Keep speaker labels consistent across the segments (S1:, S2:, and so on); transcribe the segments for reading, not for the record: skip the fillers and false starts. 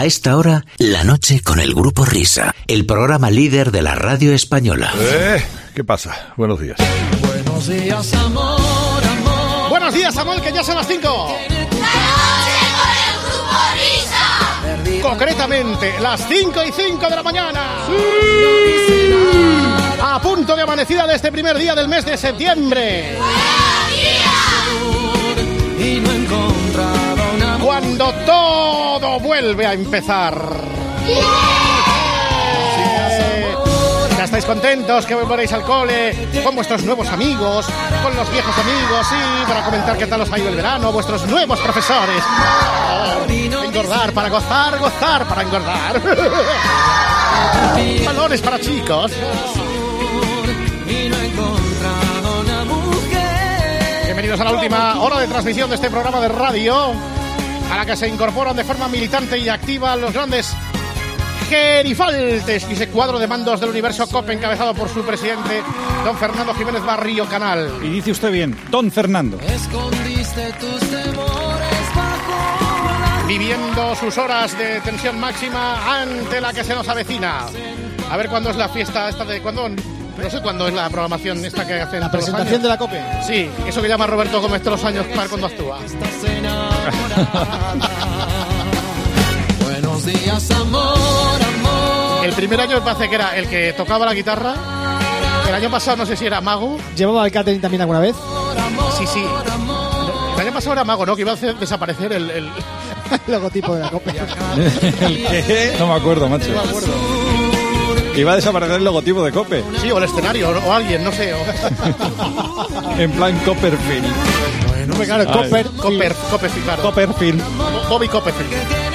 S1: A esta hora, La Noche con el Grupo Risa, el programa líder de la radio española.
S2: ¿Qué pasa? Buenos días.
S3: Buenos días, amor, amor.
S4: Buenos días, amor, que ya son las 5.
S3: La noche con el Grupo Risa.
S4: Concretamente, las 5:05 de la mañana. A punto de amanecida de este primer día del mes de septiembre.
S3: Y no he encontrado una...
S4: Cuando todo vuelve a empezar. Ya estáis contentos que volveréis al cole con vuestros nuevos amigos, con los viejos amigos, sí, para comentar qué tal os ha ido el verano, vuestros nuevos profesores. Engordar para gozar, gozar para engordar. Balones para chicos. Bienvenidos a la última hora de transmisión de este programa de radio, a la que se incorporan de forma militante y activa los grandes gerifaltes y ese cuadro de mandos del universo COPE encabezado por su presidente, don Fernando Jiménez Barrio Canal.
S5: Y dice usted bien, don Fernando.
S3: Escondiste tus temores bajo...
S4: Viviendo sus horas de tensión máxima ante la que se nos avecina. A ver cuándo es la fiesta esta de... ¿Cuándo? No sé cuándo es la programación esta que hacen.
S6: La presentación de la COPE.
S4: Sí, eso que llama Roberto Gómez todos los años para cuando actúa.
S3: Buenos días, amor, amor.
S4: El primer año me parece que era el que tocaba la guitarra. El año pasado no sé si era Mago.
S6: ¿Llevaba el catering también alguna vez?
S4: Sí, sí. El año pasado era Mago, ¿no? Que iba a hacer desaparecer el
S6: logotipo de la COPE.
S5: ¿El qué? No me acuerdo, macho.
S4: No me acuerdo.
S5: Iba a desaparecer el logotipo de COPE.
S4: Sí, o el escenario, o alguien, no sé.
S5: En plan Copperfield.
S4: Bueno, claro, Copperfield, claro.
S5: Copperfield.
S4: Bobby Copperfield.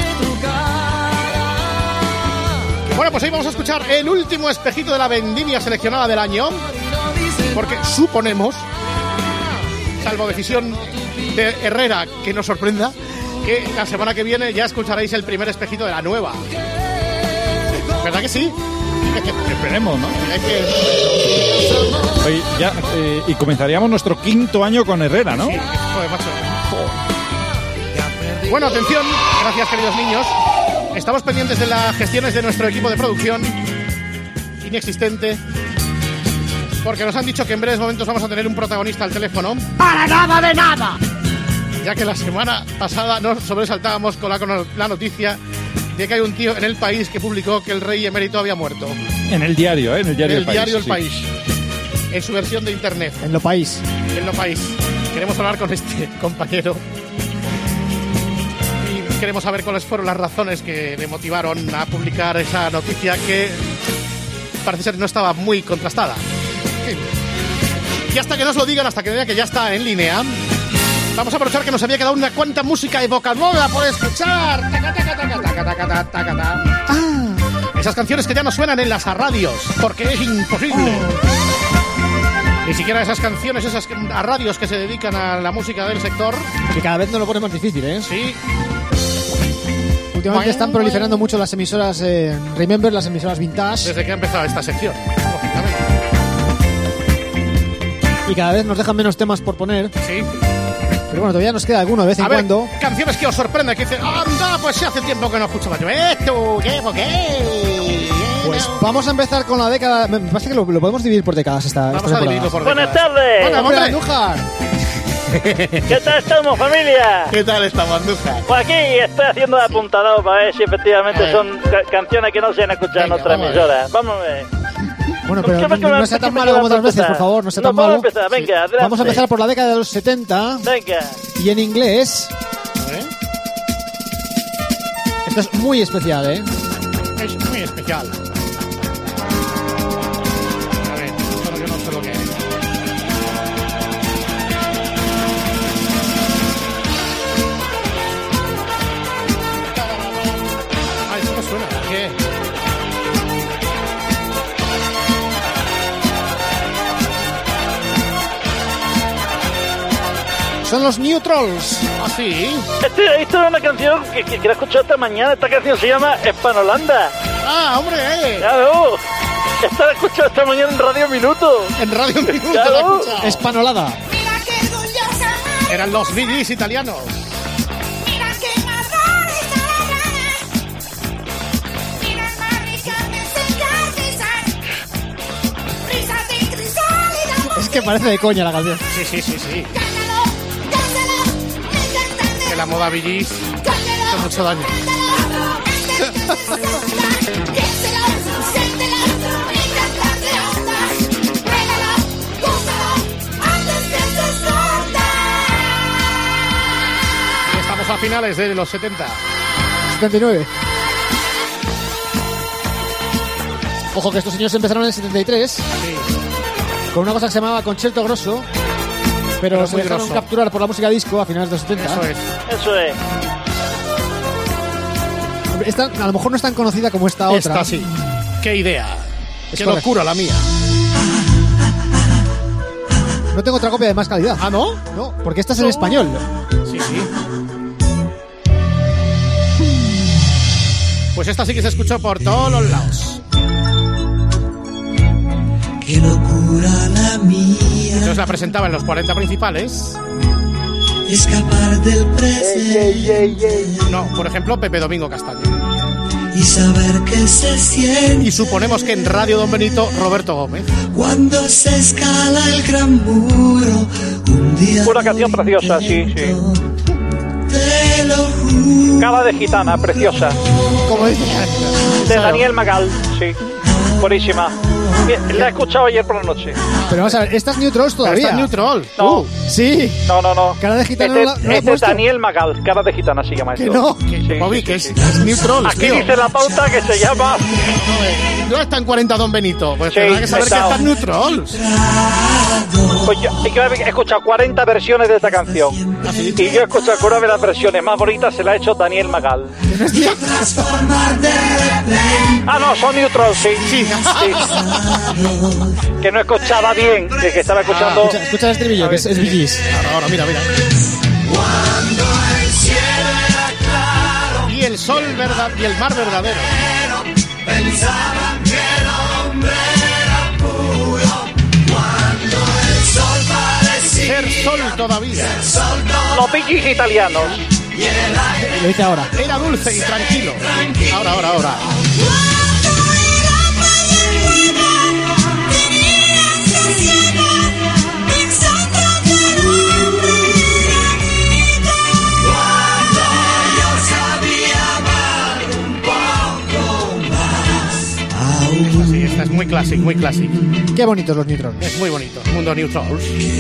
S4: Bueno, pues hoy vamos a escuchar el último espejito de la vendimia seleccionada del año. Porque suponemos, salvo decisión de Herrera que nos sorprenda, que la semana que viene ya escucharéis el primer espejito de la nueva. ¿Verdad que sí?
S5: Esperemos, ¿no? Oye, ya, y comenzaríamos nuestro quinto año con Herrera, ¿no?
S4: Sí, joder, macho. Bueno, atención, gracias, queridos niños. Estamos pendientes de las gestiones de nuestro equipo de producción, inexistente, porque nos han dicho que en breves momentos vamos a tener un protagonista al teléfono. ¡Para nada de nada! Ya que la semana pasada nos sobresaltábamos con la noticia de que hay un tío en El País que publicó que el rey emérito había muerto.
S5: En el diario, en el diario
S4: El diario El
S5: sí.
S4: País. En su versión de internet.
S6: En Lo País.
S4: En Lo País. Queremos hablar con este compañero. Y queremos saber cuáles fueron las razones que le motivaron a publicar esa noticia que parece ser no estaba muy contrastada. Y hasta que nos lo digan, hasta que digan que ya está en línea, vamos a aprovechar que nos había quedado una cuanta música evocadora por escuchar. Esas canciones que ya no suenan en las radios, porque es imposible. Ni siquiera esas canciones, esas a radios que se dedican a la música del sector.
S6: Que cada vez nos lo pone más difícil, ¿eh?
S4: Sí.
S6: Últimamente están proliferando mucho las emisoras Remember, las emisoras vintage.
S4: Desde que ha empezado esta sección, lógicamente.
S6: Y cada vez nos dejan menos temas por poner.
S4: Sí.
S6: Pero bueno, todavía nos queda alguno de vez en cuando.
S4: Canciones que os sorprenden, que dicen, anda, pues hace tiempo que no escuchaba yo esto, ¿qué?
S6: Pues vamos a empezar con la década. Me parece que lo podemos dividir por décadas esta
S4: Vamos a dividirlo por
S7: Buenas
S4: décadas.
S7: tardes.
S4: Hola,
S6: ¡Hombre,
S4: hombre.
S6: Andújar!
S7: ¿Qué tal estamos, familia?
S4: ¿Qué tal estamos, Andújar?
S7: Pues aquí estoy haciendo de apuntador para ver si efectivamente son canciones que no se han escuchado en
S4: Venga,
S7: otra
S4: vamos a
S7: emisora. Vamos a ver.
S6: Bueno,
S7: ¿Por
S6: pero
S7: qué me
S6: no sea tan malo como otras veces, por favor, no sea tan
S7: puedo
S6: malo.
S7: empezar, venga, adelante.
S6: Vamos a empezar por la década de los 70
S7: Venga.
S6: y en inglés. Esto es muy especial, ¿eh?
S4: Es muy especial. A ver, solo que no sé lo que es. Ah, eso no suena. ¿Qué?
S6: Son los New Trolls.
S4: ¿Ah, sí?
S7: Esto es una canción que la he escuchado esta mañana. Esta canción se llama Hispanolanda.
S4: Ah, hombre,
S7: Claro. Esta la he escuchado esta mañana en Radio Minuto.
S4: En Radio Minuto
S7: Claro.
S4: la he escuchado.
S6: Espanolada.
S4: Eran los Bee Gees italianos.
S6: que parece de coña la canción.
S4: Sí. Que la moda Billys hace mucho daño. Y estamos a finales de los 70.
S6: 79. Ojo que estos señores empezaron en el 73
S4: Sí.
S6: con una cosa que se llamaba Concerto Grosso, pero se
S4: muy
S6: dejaron
S4: grosso.
S6: capturar por la música disco a finales de los 70.
S4: Eso es.
S6: Esta, a lo mejor no es tan conocida como esta otra.
S4: Esta sí. Qué idea.
S6: Es
S4: Qué
S6: correcto.
S4: locura la mía.
S6: No tengo otra copia de más calidad.
S4: ¿Ah, no?
S6: No, porque esta es en español.
S4: Sí. Pues esta sí que se escuchó por todos los lados.
S8: Qué locura la mía.
S4: Entonces la presentaba en los 40 principales.
S8: Escapar del presente.
S4: No, por ejemplo, Pepe Domingo Castaño.
S8: Y saber que se siente.
S4: Y suponemos que en Radio Don Benito, Roberto Gómez.
S8: Cuando se escala el gran muro. Un día.
S7: Una canción preciosa, sí.
S8: Te lo juro.
S7: Cara de gitana, preciosa.
S6: Como dice.
S7: De Daniel Magal, sí. Buenísima. Bien, la he escuchado ayer por la noche.
S6: Pero vamos a ver, esta es New Trolls todavía.
S4: Esta es New Troll.
S7: No.
S6: Sí.
S7: No.
S6: Cara de gitana
S7: Este,
S6: no la he
S7: este es
S6: puesto.
S7: Daniel Magal, cara de gitana se llama
S6: Que
S7: esto.
S6: no.
S7: Sí,
S4: Bobby,
S7: sí,
S4: que
S7: sí,
S4: es New Trolls,
S7: Aquí
S4: tío.
S7: dice la pauta que se llama...
S4: No está en 40 Don Benito. Pues
S7: Sí,
S4: tendrá que saber que
S7: está.
S4: está en New Trolls.
S7: Pues yo he escuchado 40 versiones de esta canción. Y yo he escuchado que una de las versiones más bonitas se la ha hecho Daniel Magal.
S8: Transformar de repente.
S7: Ah, no, son Neutral, sí. Que no escuchaba bien, que estaba escuchando...
S6: Escucha el estribillo, que es Bee Gees.
S4: Ahora, mira.
S8: Cuando el cielo era claro.
S4: Y el sol y el mar verdadero.
S8: Pensaban que el hombre era puro. Cuando el sol parecía.
S4: Ser sol todavía.
S7: Los Bee Gees italianos.
S6: Lo dice ahora.
S4: Era dulce y tranquilo. Ahora. Sí, esta es muy clásico, muy clásico.
S6: Qué bonitos los New Trolls.
S4: Es muy bonito. Mundo New Trolls.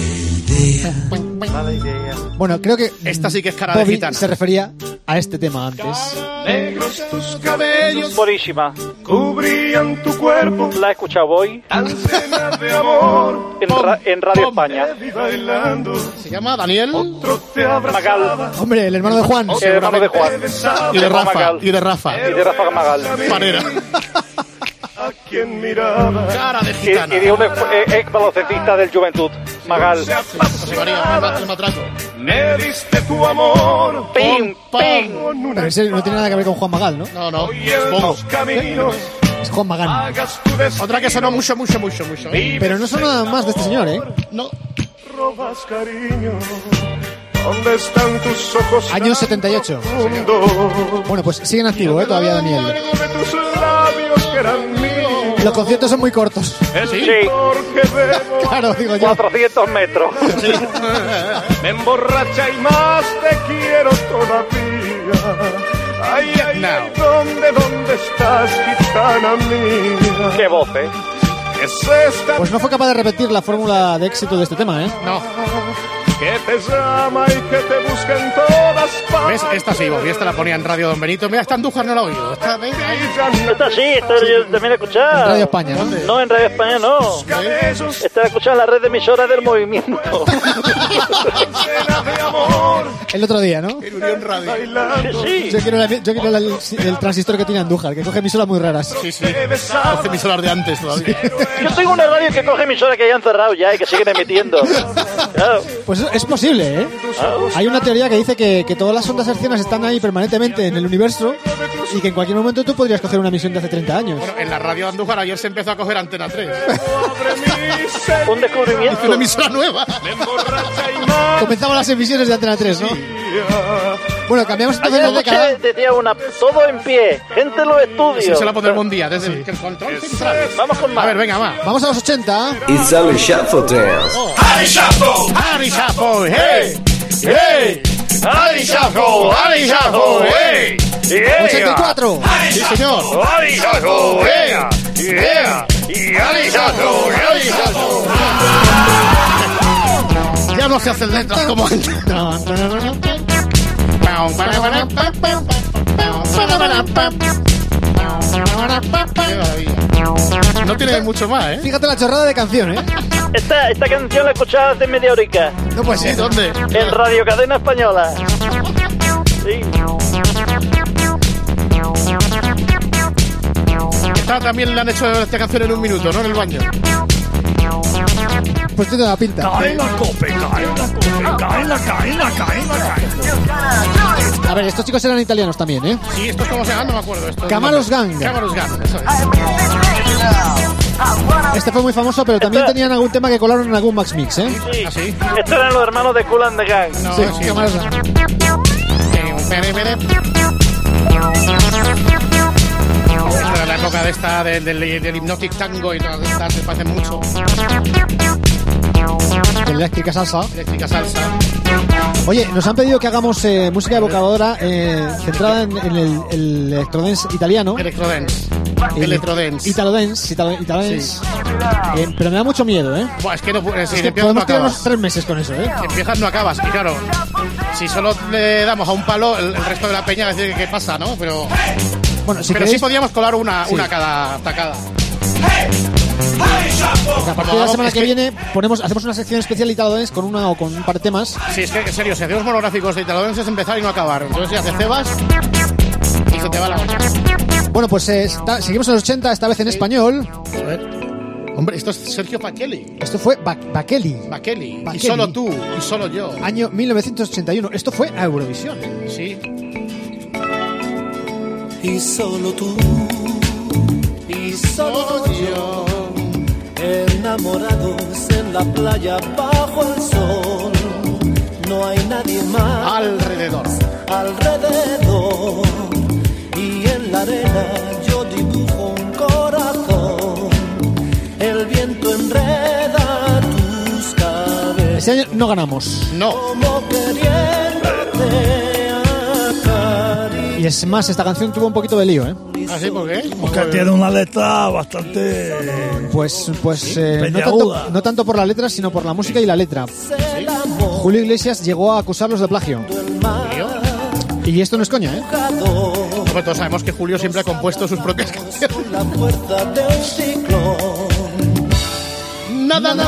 S6: Bueno, creo que
S4: Esta sí que es cara de
S6: Bobby
S4: gitana.
S6: se refería a este tema antes.
S2: Negros tus cabellos
S7: Buenísima.
S2: cubrían tu cuerpo,
S7: La he escuchado hoy
S2: tan llena de amor.
S7: en Radio España.
S2: Te vi bailando,
S4: Se llama Daniel
S2: otro te abrazaba.
S7: Magal.
S6: Hombre, el hermano de Juan.
S7: El hermano de Juan.
S4: y de Rafa.
S7: Magal.
S4: Y de Rafa.
S7: Y de Rafa Magal.
S4: Panera.
S2: A quien miraba
S4: Cara de
S7: Y
S4: gitana.
S7: de un ex baloncelista del Juventud. Magal.
S4: José María, el matraco.
S2: me diste tu amor.
S7: Pim, pim.
S2: Con una
S6: Pero ese no tiene nada que ver con Juan Magal, ¿no?
S4: No.
S2: y en los caminos
S6: Es Juan Magán.
S2: hagas tu destino.
S4: Otra que sonó mucho.
S6: Pero no son nada más de este señor, ¿eh?
S4: No.
S2: Robas cariño. ¿Dónde están tus ojos?
S6: Años 78.
S2: Mundo.
S6: Bueno, pues sigue en activo, ¿eh? Todavía Daniel.
S2: De tus labios que eran míos.
S6: Los conciertos son muy cortos.
S7: Sí.
S2: Porque debo
S6: Claro, digo yo.
S7: 400 metros.
S2: me emborracha y más te quiero todavía. Ay,
S4: Now.
S2: ¿dónde estás, gitana mía?
S7: Qué voz, ¿eh?
S2: Es esta
S6: Pues no fue capaz de repetir la fórmula de éxito de este tema, ¿eh?
S4: No.
S2: que te llama y que te busca en todas partes.
S4: ¿Ves? Esta sí, Bobby. Esta la ponía en Radio Don Benito. Mira, esta Andújar no la he oído. Esta, venga, ahí.
S7: Esta sí, esta yo también he escuchado.
S6: En Radio España, ¿no?
S7: No, en Radio España no.
S2: Cabellos
S7: Esta la he escuchado en la red de emisoras del movimiento.
S2: llena de amor.
S6: El otro día, ¿no?
S4: En Unión Radio.
S2: Bailando.
S7: Sí.
S6: Yo quiero el transistor que tiene Andújar, que coge emisoras muy raras.
S4: Sí. Hace emisoras de antes todavía.
S7: Yo tengo una radio que coge emisoras que hayan cerrado ya y que siguen emitiendo. Claro.
S6: Pues es posible, ¿eh? Hay una teoría que dice que todas las ondas hercianas están ahí permanentemente en el universo y que en cualquier momento tú podrías coger una emisión de hace 30 años.
S4: Bueno, en la radio de Andújar ayer se empezó a coger Antena 3.
S7: Un descubrimiento.
S4: Una emisora nueva.
S2: Me emborracha y más
S6: Comenzaban las emisiones de Antena 3, ¿no? Bueno, cambiamos entonces de década.
S7: Anoche decía una, todo en pie, gente en los estudios.
S4: Sí, se la pondremos un día, desde el control central.
S7: Vamos con más.
S4: A ver, venga, va.
S6: Vamos a los 80.
S9: It's only shuffle dance.
S2: Harry Shuffle,
S4: Harry Shuffle, hey,
S2: hey, Harry Shuffle, hey, yeah.
S6: 84.
S4: Sí, señor.
S2: Harry Shuffle, yeah, yeah, y Harry Shuffle.
S4: Ya no se hacen letras como antes. Qué maravilla. No tiene mucho más, ¿eh?
S6: Fíjate la chorrada de canción, ¿eh?
S7: Esta canción la escuchaba hace media horica
S6: No puede ser.
S4: ¿Dónde?
S7: en Radio Cadena Española. Sí.
S4: Esta también le han hecho esta canción en un minuto, ¿no? En el baño.
S6: Pues tiene la pinta. A ver, estos chicos eran italianos también, ¿eh?
S4: Sí, ¿estos cómo se llaman? No me acuerdo. Esto
S6: Camaros Gang.
S4: Camaros Gang, eso es.
S6: Este fue muy famoso, pero también tenían algún tema que colaron en algún Max Mix, ¿eh?
S7: Sí.
S4: ¿Ah, sí?
S7: Estos eran los hermanos de Kool and the Gang.
S4: No,
S6: Sí,
S4: sí.
S6: Camaros Gang.
S4: Esta era la época de esta, del Hypnotic Tango y todas estas, se parecen mucho.
S6: Eléctrica salsa.
S4: Eléctrica salsa.
S6: Oye, nos han pedido que hagamos música evocadora centrada en el electrodance italiano.
S4: Electrodance. Electrodance.
S6: Italodance.
S4: Sí.
S6: Pero me da mucho miedo, ¿eh?
S4: Buah, es que no, si
S6: Es que
S4: empiezas no
S6: podemos tirarnos
S4: acabas.
S6: 3 meses con eso, ¿eh?
S4: Si empiezas no acabas. Y claro, si solo le damos a un palo, el resto de la peña va a decir ¿qué pasa, no? Pero
S6: Bueno, si
S4: sí
S6: queréis,
S4: podíamos colar una cada tacada.
S6: a partir de la semana
S4: es
S6: que
S4: que-
S6: viene hacemos una sección especial Italodance con una o con un par de temas.
S4: Sí, es que en serio, si hacemos monográficos de Italodance es empezar y no acabar. Entonces ya te cebas y se te va la olla.
S6: Bueno, pues seguimos en los 80, esta vez en español.
S4: A ver. Hombre, esto es Sergio Pachelli.
S6: Esto fue Bakeli,
S4: Bakeli. Y
S6: Bakeli.
S4: solo tú, y solo yo.
S6: año 1981. Esto fue a Eurovisión.
S4: Sí.
S8: Y solo tú, y solo yo, enamorados en la playa bajo el sol. No hay nadie más
S4: Alrededor.
S8: alrededor. Y en la arena yo dibujo un corazón. El viento enreda tus cabezas.
S6: Ese año no ganamos.
S4: No.
S8: Como queriéndote acariciar.
S6: Y es más, esta canción tuvo un poquito de lío, ¿eh?
S4: ¿Ah, sí? ¿Por qué?
S10: Porque tiene una letra bastante...
S6: Pues
S10: Peliaguda.
S6: no tanto por la letra, sino por la música y la letra. Julio Iglesias llegó a acusarlos de plagio. Y esto no es coña, ¿eh?
S4: Bueno, todos sabemos que Julio siempre ha compuesto sus propias canciones.
S8: La fuerza de un ciclón.
S4: Nada.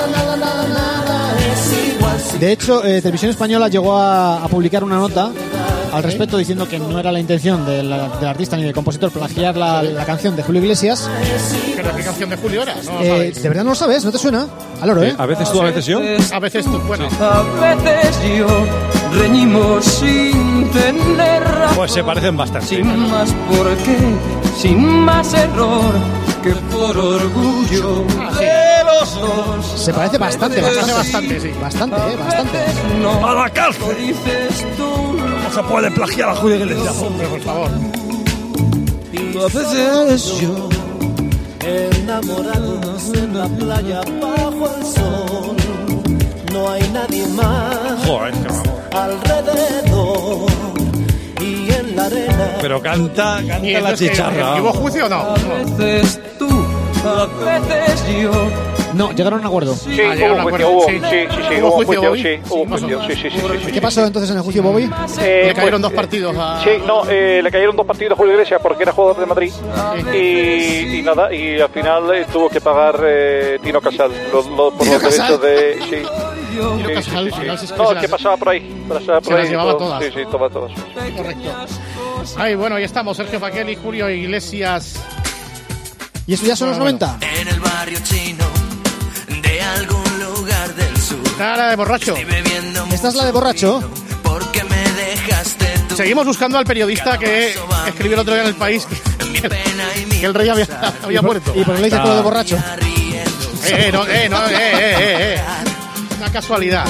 S8: Es igual si
S6: De hecho, Televisión Española llegó a publicar una nota al respecto diciendo que no era la intención del artista ni del compositor plagiar la canción de Julio Iglesias.
S4: ¿Pero qué canción de Julio era? No lo sabéis.
S6: ¿De verdad no lo sabes? ¿No te suena? Al oro, ¿eh?
S5: A veces tú, a veces yo.
S4: A veces tú, bueno.
S11: A veces yo reñimos sin tener razón.
S5: Pues se parecen bastante.
S11: Sin más por qué, sin más error que por orgullo de los dos.
S6: Se parece bastante,
S4: Bastante, sí.
S6: Bastante.
S11: No,
S10: ¡A la cárcel!
S11: dices tú.
S10: No se puede plagiar a Julio Iglesias.
S4: Hombre, por favor.
S11: A veces yo
S8: enamorados en la playa bajo el sol. No hay nadie más
S5: Joder, qué vamos.
S8: alrededor. Y en la arena
S5: Pero canta
S4: ¿Y
S5: la
S4: entonces,
S5: chicharra.
S4: ¿hubo juicio o no?
S11: a veces tú, a veces yo.
S6: No, llegaron a un acuerdo.
S7: Sí,
S4: llegaron a
S7: hubo
S4: acuerdo,
S7: juicio,
S4: sí.
S7: sí,
S4: ¿Hubo
S7: hubo
S4: juicio,
S7: juicio,
S4: Bobby?
S7: sí, hubo
S4: Sí,
S7: juicio,
S4: pasó.
S7: sí.
S6: ¿Qué pasó entonces en el juicio, Bobby?
S4: Le cayeron
S7: Pues,
S4: dos partidos a...
S7: Sí, no, le cayeron 2 partidos a Julio Iglesias porque era jugador de Madrid y nada, y al final tuvo que pagar Tino Casal por
S4: ¿Tino
S7: los
S4: Casal?
S7: derechos de... Sí.
S4: Tino
S7: Sí,
S4: Casal,
S7: sí,
S4: al
S7: sí,
S4: final,
S7: sí.
S4: si es que
S7: No,
S4: se
S7: que
S4: las-
S7: pasaba por ahí. Pasaba por
S4: Se las
S7: ahí,
S4: llevaba
S7: todo.
S4: todas.
S7: Sí, todas.
S4: Correcto. Ay, bueno, ahí estamos. Sergio Pachelli, Julio Iglesias.
S6: ¿Y eso ya son los 90?
S8: en el barrio chino de algún lugar del sur.
S4: Cara de borracho.
S8: Bebiendo
S6: Esta es la de borracho.
S8: porque me dejaste tú.
S4: Seguimos buscando al periodista que escribió el otro día en El País que el rey había muerto.
S6: ¿Y por qué le dices todo de borracho?
S4: No. Una casualidad.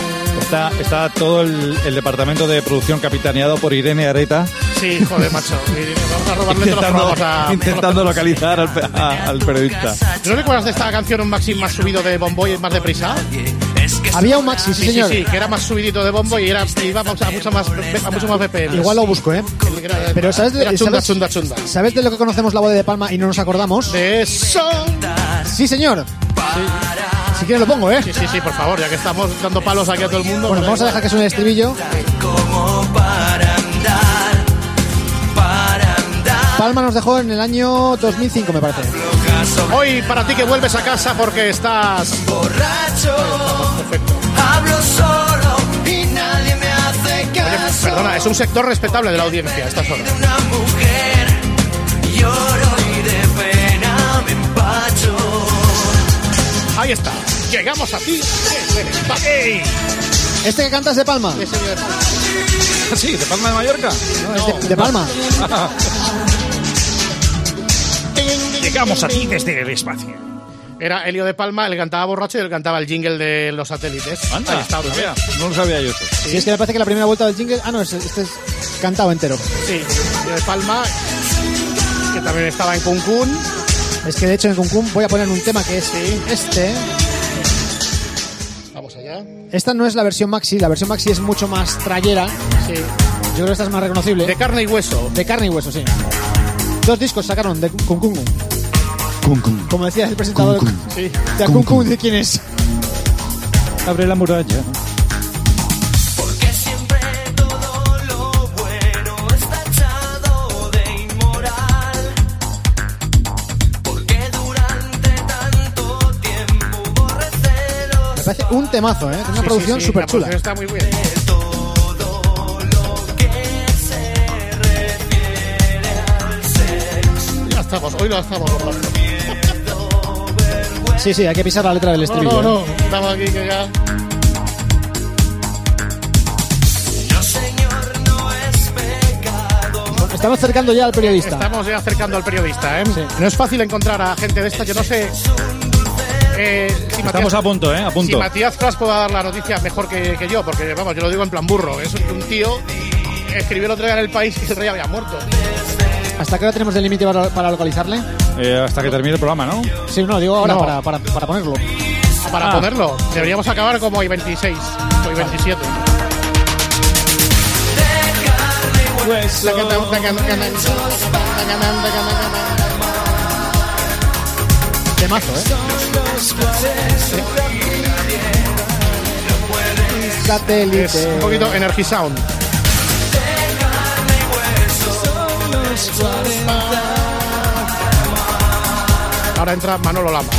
S5: Está todo el departamento de producción capitaneado por Irene Areta.
S4: Sí, joder, macho. Vamos a robarle todos los programas
S5: intentando localizar al periodista.
S4: ¿No recuerdas de esta canción un maxi más subido de Bombo y más deprisa?
S6: Había un maxi, sí, señor.
S4: Sí, que era más subidito de Bombo y iba a mucho más BPM.
S6: Igual lo busco, ¿eh? Pero ¿sabes
S4: chunda.
S6: ¿Sabes de lo que conocemos la boda de Palma y no nos acordamos?
S4: De eso.
S6: Sí, señor. Sí. Si quieres lo pongo, ¿eh?
S4: Sí, por favor, ya que estamos dando palos aquí a todo el mundo.
S6: Bueno, vamos a dejar que suene el estribillo. Palma nos dejó en el año 2005, me parece.
S4: Hoy para ti que vuelves a casa porque estás
S8: borracho.
S4: Perfecto.
S8: Hablo solo y nadie me hace caso.
S4: Oye, perdona, es un sector respetable de la audiencia a estas horas.
S8: Una mujer, lloro y de pena me empacho.
S4: Ahí está. Llegamos a ti.
S6: ¿Este que cantas de Palma?
S5: Sí, de Palma de Mallorca.
S6: No, es de Palma.
S5: Llegamos a ti desde el espacio.
S4: Era Elio de Palma, él cantaba borracho y él cantaba el jingle de los satélites.
S5: Anda,
S4: ahí está,
S5: no lo sabía yo eso.
S6: Sí, es que me parece que la primera vuelta del jingle... Ah, no, este es cantado entero.
S4: Sí, Elio de Palma, que también estaba en Cuncún.
S6: Es que de hecho en Cuncún voy a poner un tema que es este.
S4: Vamos allá.
S6: Esta no es la versión maxi, la versión maxi es mucho más trayera.
S4: Sí.
S6: Yo creo que esta es más reconocible.
S4: De carne y hueso.
S6: De carne y hueso, sí. 2 discos sacaron de Cuncún. Como decía el presentador.
S4: Sí.
S6: De Cuncún, ¿de quién es?
S5: Abre la muralla.
S8: Porque siempre todo lo bueno está echado de inmoral. Porque durante tanto tiempo hubo recelos.
S6: Me parece un temazo, ¿eh? Una producción súper chula.
S4: Está muy bien. Hoy lo estamos borrando.
S6: Sí, hay que pisar la letra del estribillo.
S4: No, estamos aquí que ya.
S8: No, señor, no es pecado.
S6: Bueno, estamos acercando ya al periodista.
S4: Estamos ya acercando al periodista, ¿eh?
S6: Sí.
S4: No es fácil encontrar a gente de esta, yo no sé. Si
S5: Estamos a punto, a punto.
S4: Si Matías Pras puede dar la noticia mejor que yo, porque vamos, yo lo digo en plan burro. Es un tío que escribió el otro día en El País que el rey había muerto.
S6: ¿Hasta qué hora tenemos el límite para localizarle?
S5: Hasta que termine el programa, ¿no?
S6: Sí, no, digo ahora
S4: No.
S6: para ponerlo.
S4: Para ponerlo, deberíamos acabar como hoy 26 o 27.
S6: Temazo, ¿eh? Satélite.
S4: Es un poquito Energy Sound. Ahora entra Manolo Lama.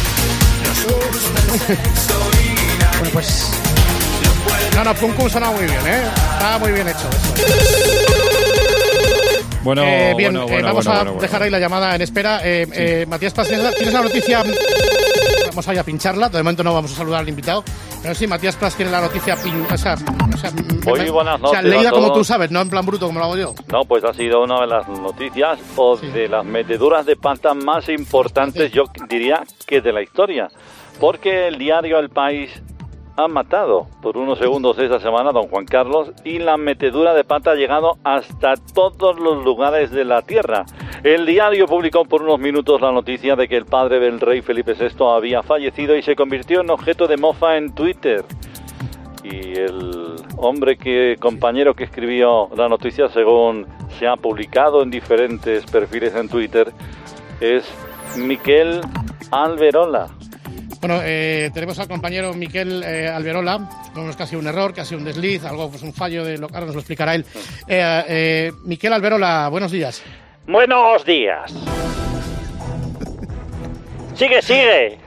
S6: Bueno, pues...
S4: No, Cuncún suena muy bien, ¿eh? Está muy bien hecho eso.
S5: Bueno,
S4: vamos a dejar ahí la llamada en espera. Matías Paz, ¿tienes la noticia? Vamos a pincharla. De momento no vamos a saludar al invitado. Pero sí, Matías Paz tiene la noticia
S12: Muy buenas noches.
S4: Leída como tú sabes, no en plan bruto como lo hago yo.
S12: No, pues ha sido una de las noticias de las meteduras de pata más importantes, yo diría, que de la historia. Porque el diario El País ha matado por unos segundos esta semana a don Juan Carlos y la metedura de pata ha llegado hasta todos los lugares de la tierra. El diario publicó por unos minutos la noticia de que el padre del rey Felipe VI había fallecido y se convirtió en objeto de mofa en Twitter. Y el compañero que escribió la noticia, según se ha publicado en diferentes perfiles en Twitter, es Miquel Alberola.
S4: Bueno, tenemos al compañero Miquel Alberola. No es casi un error, casi un desliz, algo, pues un fallo de ahora nos lo explicará él. Miquel Alberola, buenos días.
S7: Buenos días. Sigue.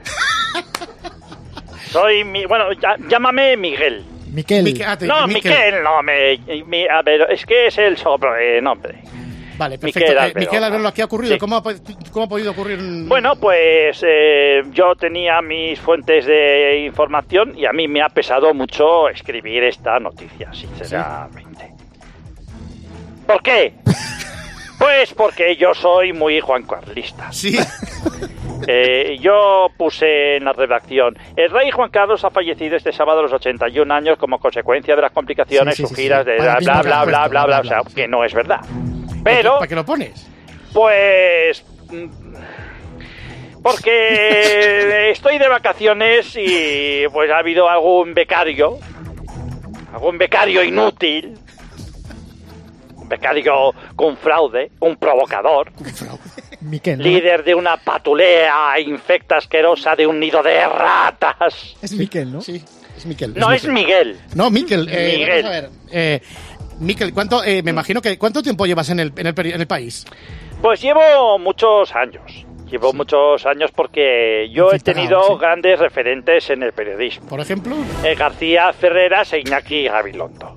S7: Soy llámame Miguel.
S6: Miquel.
S7: No, Miquel, no, a ver, es que es el sobrenombre.
S4: Vale, perfecto. Miquel Alberola, ¿qué ha ocurrido?
S7: Sí.
S4: ¿Cómo ha podido ocurrir?
S7: Bueno, pues yo tenía mis fuentes de información y a mí me ha pesado mucho escribir esta noticia, sinceramente. ¿Sí? ¿Por qué? Pues porque yo soy muy juancarlista.
S4: Sí.
S7: Yo puse en la redacción: el rey Juan Carlos ha fallecido este sábado a los 81 años como consecuencia de las complicaciones sufridas de bla, bla, bla, bla, bla, o sea, que no es verdad. Pero...
S4: ¿Para qué lo pones?
S7: Pues... porque estoy de vacaciones y pues ha habido algún becario inútil, un becario con fraude, un provocador,
S6: Miquel, ¿no?
S7: líder de una patulea infecta asquerosa de un nido de ratas.
S6: Es Miquel, ¿no?
S4: Sí, es Miquel.
S7: No, es Miguel.
S4: No, Miquel.
S7: Miguel.
S4: Vamos a ver. Miquel, me imagino que ¿cuánto tiempo llevas en el país?
S7: Pues llevo muchos años. Llevo muchos años porque yo he tenido grandes referentes en el periodismo.
S4: ¿Por ejemplo?
S7: García Ferreras e Iñaki Gabilondo.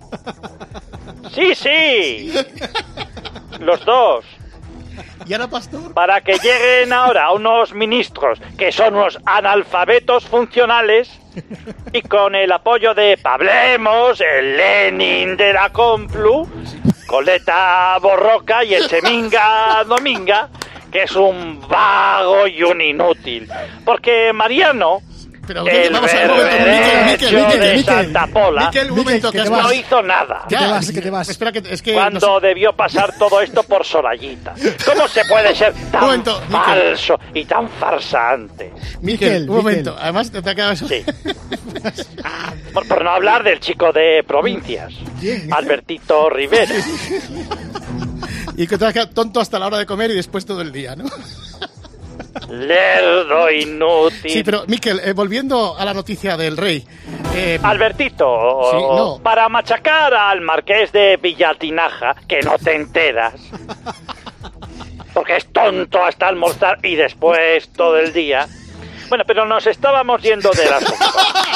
S7: Sí. Los dos.
S4: ¿Y Ana Pastor?
S7: Para que lleguen ahora unos ministros que son unos analfabetos funcionales y con el apoyo de Pablemos, el Lenin de la Complu, Coleta Borroca y el Cheminga Dominga, que es un vago y un inútil. Porque Mariano,
S4: pero,
S7: el
S4: vamos a ver, un momento,
S7: Miquel, de Santa Pola,
S4: Miquel, un momento, que
S7: no hizo nada.
S6: Que te vas.
S4: Espera, es que
S7: cuando debió pasar todo esto por Sorayita. ¿Cómo se puede ser tan falso y tan farsante?
S4: Miquel, un momento. Además, te ha quedado eso.
S7: Sí. Por no hablar del chico de provincias, Albertito Rivera.
S4: Y que te has quedado tonto hasta la hora de comer y después todo el día, ¿no?
S7: Lerdo inútil.
S4: Sí, pero Miquel, volviendo a la noticia del rey.
S7: Albertito,
S4: sí, no.
S7: Para machacar al marqués de Villatinaja, que no te enteras, porque es tonto hasta almorzar y después todo el día. Bueno, pero nos estábamos yendo del asunto.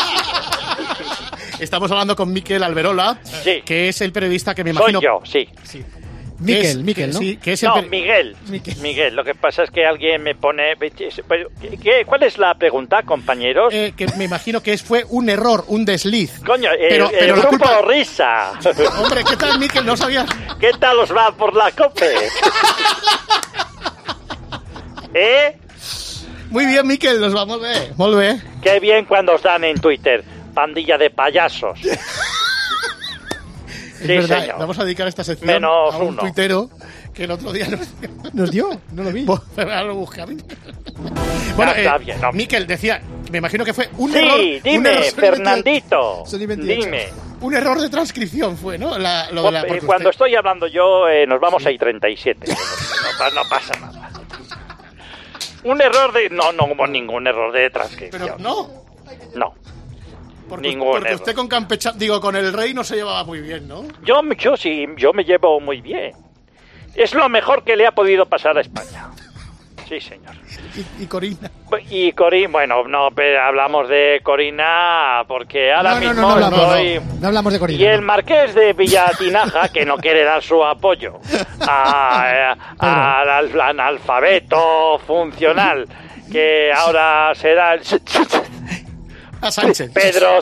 S4: Estamos hablando con Miquel Alberola,
S7: sí,
S4: que es el periodista que me imagino...
S7: Soy yo, sí.
S6: Miquel, ¿no?
S4: Sí, que es
S7: no, Miguel. Lo que pasa es que alguien me pone... ¿Cuál es la pregunta, compañeros?
S4: Que me imagino que fue un error, un desliz.
S7: Coño,
S4: pero
S7: el
S4: la
S7: grupo
S4: culpa...
S7: Risa.
S4: Hombre, ¿qué tal, Miquel? No sabía...
S7: ¿Qué tal os va por la COPE?
S4: Muy bien, Miquel, nos vamos a ver. Molt bé.
S7: Qué bien cuando os dan en Twitter. Pandilla de payasos.
S4: Es verdad, señor. Vamos a dedicar esta sección
S7: Menos
S4: a un
S7: uno.
S4: tuitero que el otro día
S6: nos dio, no lo vi.
S4: Pero ahora lo busca. Bueno,
S7: está bien, no.
S4: Miquel decía, me imagino que fue un error.
S7: Sí, dime, Fernandito. Dime.
S4: Un error de transcripción fue, ¿no?
S7: Cuando estoy hablando yo, nos vamos a I-37. No pasa nada. Un error de... No hubo ningún error de transcripción.
S4: Pero no.
S7: No.
S4: Porque usted con con el rey no se llevaba muy bien, ¿no?
S7: Yo sí, yo me llevo muy bien. Es lo mejor que le ha podido pasar a España. Sí, señor.
S4: ¿Y Corina?
S7: Y Corina, bueno, no, pero hablamos de Corina porque ahora mismo
S6: no hablamos de Corina.
S7: Y el marqués de Villatinaja, que no quiere dar su apoyo al analfabeto funcional, que ahora será el...
S4: A Sánchez.
S7: Pedro.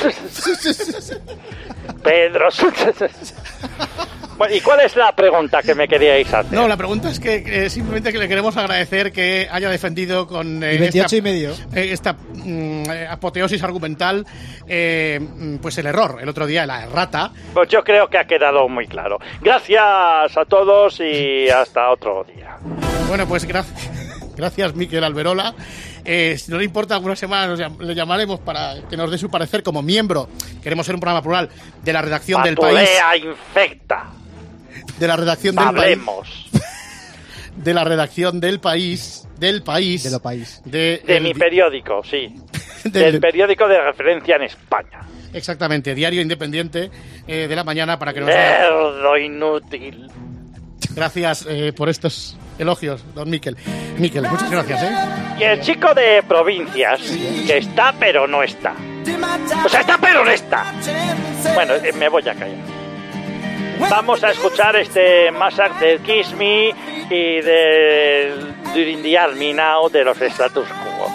S7: Bueno, ¿y cuál es la pregunta que me queríais hacer?
S4: No, la pregunta es que simplemente que le queremos agradecer que haya defendido con
S6: 28 y medio
S4: esta apoteosis argumental pues el error, el otro día, la errata.
S7: Pues yo creo que ha quedado muy claro. Gracias a todos y hasta otro día.
S4: Bueno, pues gracias Miquel Alberola. Si no le importa, alguna semana le llamaremos para que nos dé su parecer como miembro. Queremos ser un programa plural de la redacción del país.
S7: Infecta.
S4: De la redacción del país. De la redacción del país. De mi
S7: periódico, sí. Del periódico de referencia en España.
S4: Exactamente, diario independiente de la mañana para que nos...
S7: Lerdo inútil.
S4: Gracias por estos elogios, don Miquel. Miquel, muchas gracias,
S7: Y el chico de provincias, que está pero no está. O sea, está pero no está. Bueno, me voy a callar. Vamos a escuchar este Massacre del Kiss Me y del During the Army Now de los Status Quo.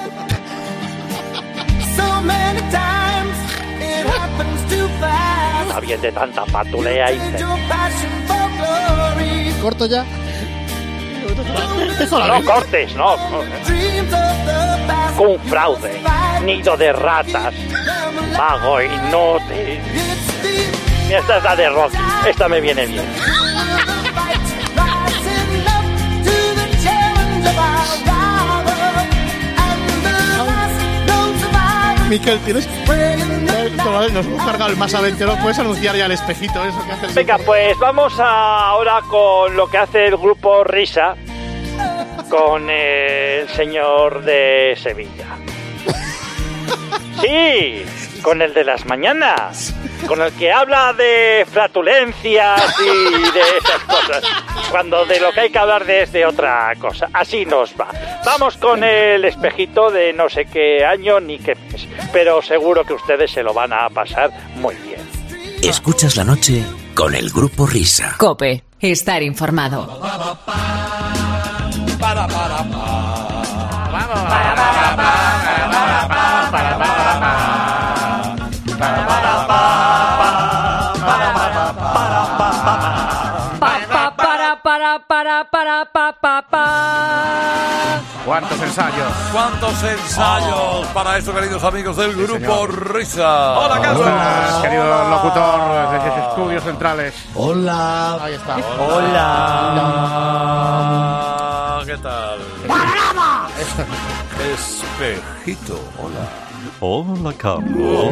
S7: Está bien de tanta patulea y...
S6: Corto ya.
S7: No cortes, no. Un fraude, nido de ratas, vago inútil. Mira, esta es la de rock, esta me viene bien.
S4: Miquel, tienes... Nos hemos cargado el más aventurero. ¿Puedes anunciar ya el espejito? Eso que hace el...
S7: Venga, pues vamos ahora con lo que hace el grupo Risa con el señor de Sevilla. Sí, con el de las mañanas, con el que habla de flatulencias y de esas cosas, cuando de lo que hay que hablar es de otra cosa. Así nos va. Vamos con el espejito de no sé qué año ni qué mes, pero seguro que ustedes se lo van a pasar muy bien.
S1: Escuchas la noche con el grupo Risa.
S13: COPE, estar informado.
S4: ¿Cuántos ensayos?
S14: ¿Cuántos ensayos para eso, queridos amigos del grupo Risa?
S4: Hola, Carlos. Querido locutor de Estudios Centrales.
S8: Hola.
S4: Ahí está.
S14: Hola. ¿Qué tal?
S3: ¡Panorama!
S14: Espejito, hola.
S15: Hola, Carlos.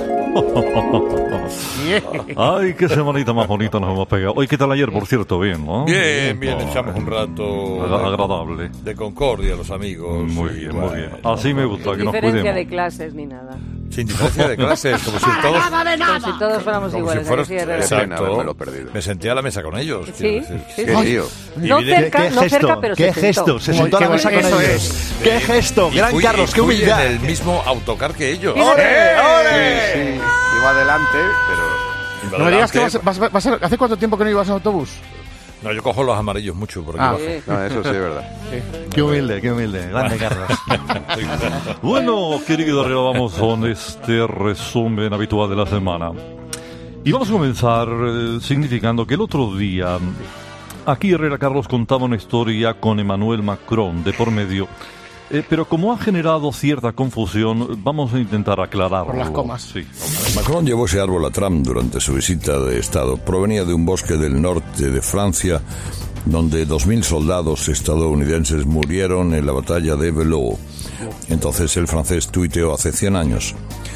S15: Ay, qué semanita más bonita nos hemos pegado. Hoy, ¿qué tal ayer, por cierto? Bien, ¿no?
S14: Bien, echamos un rato
S15: agradable.
S14: De concordia, los amigos.
S15: Muy bien. Así me gusta, que nos cuidemos.
S16: Sin diferencia de clases ni nada.
S14: Sin diferencia de clases, como si todos...
S16: Como si todos fuéramos iguales.
S14: Como si
S17: Exacto.
S14: Me senté a la mesa con ellos.
S16: Sí.
S17: Qué lío.
S16: No cerca, pero
S5: ¿Qué
S16: se
S5: gesto? Se sentó a la mesa con ellos. ¡Qué gesto! Gran Carlos, qué humildad.
S14: En el mismo autocar que ellos.
S17: ¡Ole! Sí, iba adelante, pero...
S4: No me digas que vas a... ¿Hace cuánto tiempo que no ibas en autobús?
S14: No, yo cojo los amarillos mucho por aquí.
S17: No, eso sí es verdad.
S15: Sí. Qué humilde. Grande, Carlos. Bueno, querido Herrera, vamos con este resumen habitual de la semana. Y vamos a comenzar significando que el otro día, aquí Herrera Carlos contaba una historia con Emmanuel Macron de por medio. Pero como ha generado cierta confusión, vamos a intentar aclararlo.
S4: Por las comas.
S15: Sí.
S14: Macron llevó ese árbol a Trump durante su visita de Estado. Provenía de un bosque del norte de Francia, donde 2.000 soldados estadounidenses murieron en la batalla de Bellow. Entonces el francés tuiteó hace 100 años.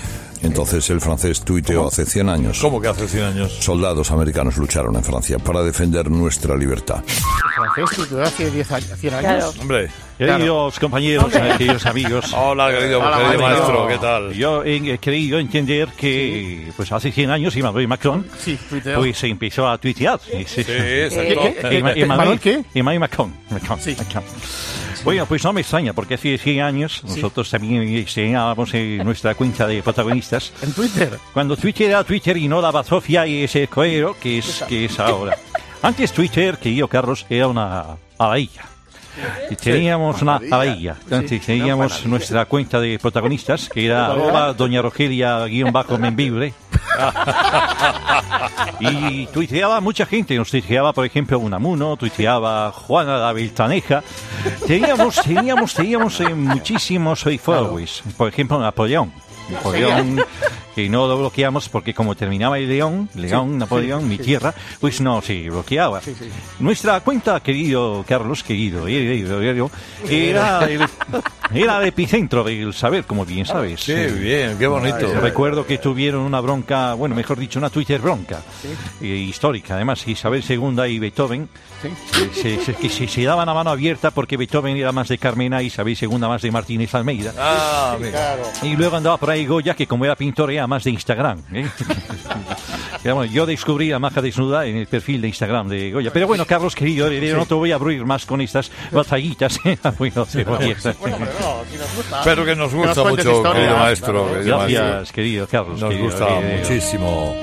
S14: ¿Cómo que hace 100 años? Soldados americanos lucharon en Francia para defender nuestra libertad.
S4: ¿El francés tuiteó hace 100 años?
S16: Claro.
S14: Hombre.
S15: Queridos compañeros, queridos amigos.
S14: Hola, querido maestro, ¿qué tal?
S15: Yo he querido entender que pues hace 100 años Emmanuel Macron pues se empezó a tuitear.
S4: ¿Emmanuel qué?
S15: Emmanuel Macron.
S4: Sí.
S15: Bueno, pues no me extraña, porque hace 100 años nosotros también estrenábamos nuestra cuenta de protagonistas.
S4: ¿En Twitter?
S15: Cuando Twitter era Twitter y no la bazofia y ese coero que es ahora. Antes Twitter, querido Carlos, era una abadía. Y teníamos una abadía. Entonces teníamos nuestra cuenta de protagonistas, que era Doña Rogelia_Membibre. Y tuiteaba mucha gente. Nos tuiteaba, por ejemplo, Unamuno, tuiteaba Juana la Beltaneja. Teníamos muchísimos followers. Por ejemplo, Napoleón, que no lo bloqueamos porque como terminaba el León, Napoleón, mi tierra, pues no se bloqueaba. Nuestra cuenta, querido Carlos, era el epicentro del saber, como bien sabes.
S14: Qué bien, qué bonito.
S15: Recuerdo que tuvieron una bronca, bueno, mejor dicho, una Twitter bronca, histórica. Además, Isabel II y Beethoven se daban a mano abierta porque Beethoven era más de Carmena y Isabel II más de Martínez Almeida.
S14: Claro.
S15: Y luego andaba por ahí Goya, que como era pintor era más de Instagram. Bueno, yo descubrí la maja desnuda en el perfil de Instagram de Goya. Pero bueno, Carlos, querido, no te voy a aburrir más con estas batallitas.
S14: Pero que nos gusta mucho, querido maestro.
S15: Gracias, querido Carlos.
S14: Nos gusta muchísimo.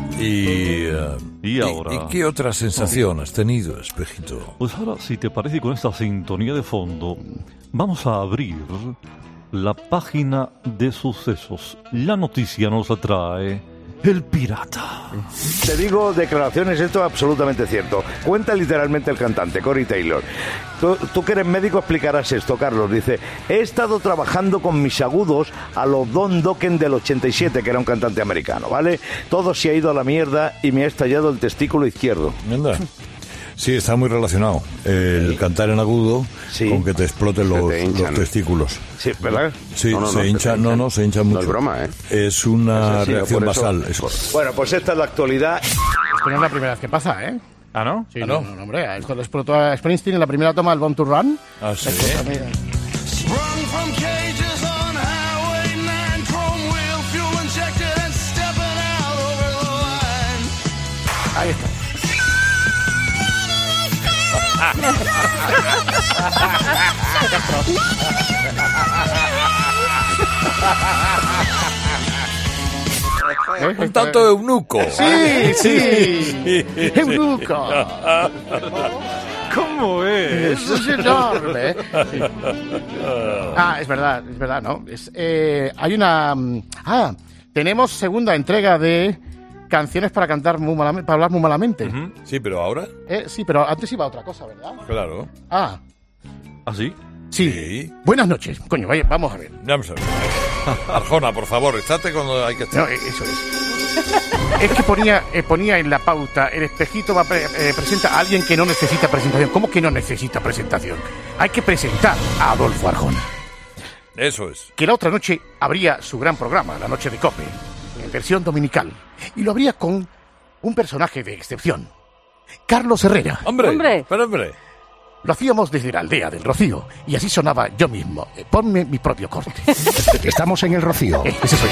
S15: ¿Y ahora?
S14: ¿Y qué otra sensación has tenido, espejito?
S15: Pues ahora, si te parece, con esta sintonía de fondo, vamos a abrir la página de sucesos. La noticia nos atrae
S10: el pirata.
S18: Te digo declaraciones, esto es absolutamente cierto. Cuenta literalmente el cantante, Corey Taylor. Tú que eres médico explicarás esto, Carlos. Dice, he estado trabajando con mis agudos a los Don Dokken del 87, que era un cantante americano, ¿vale? Todo se ha ido a la mierda y me ha estallado el testículo izquierdo.
S14: ¿Anda? Sí, está muy relacionado el cantar en agudo con que te exploten los testículos.
S18: Sí, ¿verdad?
S14: Sí, se hinchan mucho.
S17: No es broma, ¿eh?
S14: Es una reacción basal. Eso.
S18: Bueno, pues esta es la actualidad.
S4: Esto no es la primera vez que pasa, ¿eh?
S5: ¿Ah, no?
S4: Sí, no, hombre. Esto lo explotó a Springsteen en la primera toma del Born to Run.
S14: Ah, sí.
S4: Ahí está.
S14: Un tanto eunuco.
S4: Sí. Eunuco.
S5: ¿Cómo es?
S4: Eso es enorme. Sí. Ah, es verdad, ¿no? Hay una... tenemos segunda entrega de canciones para cantar muy malamente, para hablar muy malamente.
S14: Sí, pero ahora...
S4: sí, pero antes iba otra cosa, ¿verdad?
S14: Claro.
S4: ¿Ah,
S14: sí?
S4: Sí. Buenas noches. Coño, vaya, vamos a ver.
S14: Vamos a ver. Arjona, por favor, estate cuando hay que estar.
S4: No, eso es. Es que ponía en la pauta, el espejito presenta a alguien que no necesita presentación. ¿Cómo que no necesita presentación? Hay que presentar a Adolfo Arjona.
S14: Eso es.
S4: Que la otra noche habría su gran programa, La Noche de Cope, en versión dominical. Y lo habría con un personaje de excepción. Carlos Herrera.
S14: ¡Hombre!
S4: Lo hacíamos desde la aldea del Rocío y así sonaba yo mismo. Ponme mi propio corte.
S19: Estamos en el Rocío.
S4: Ese soy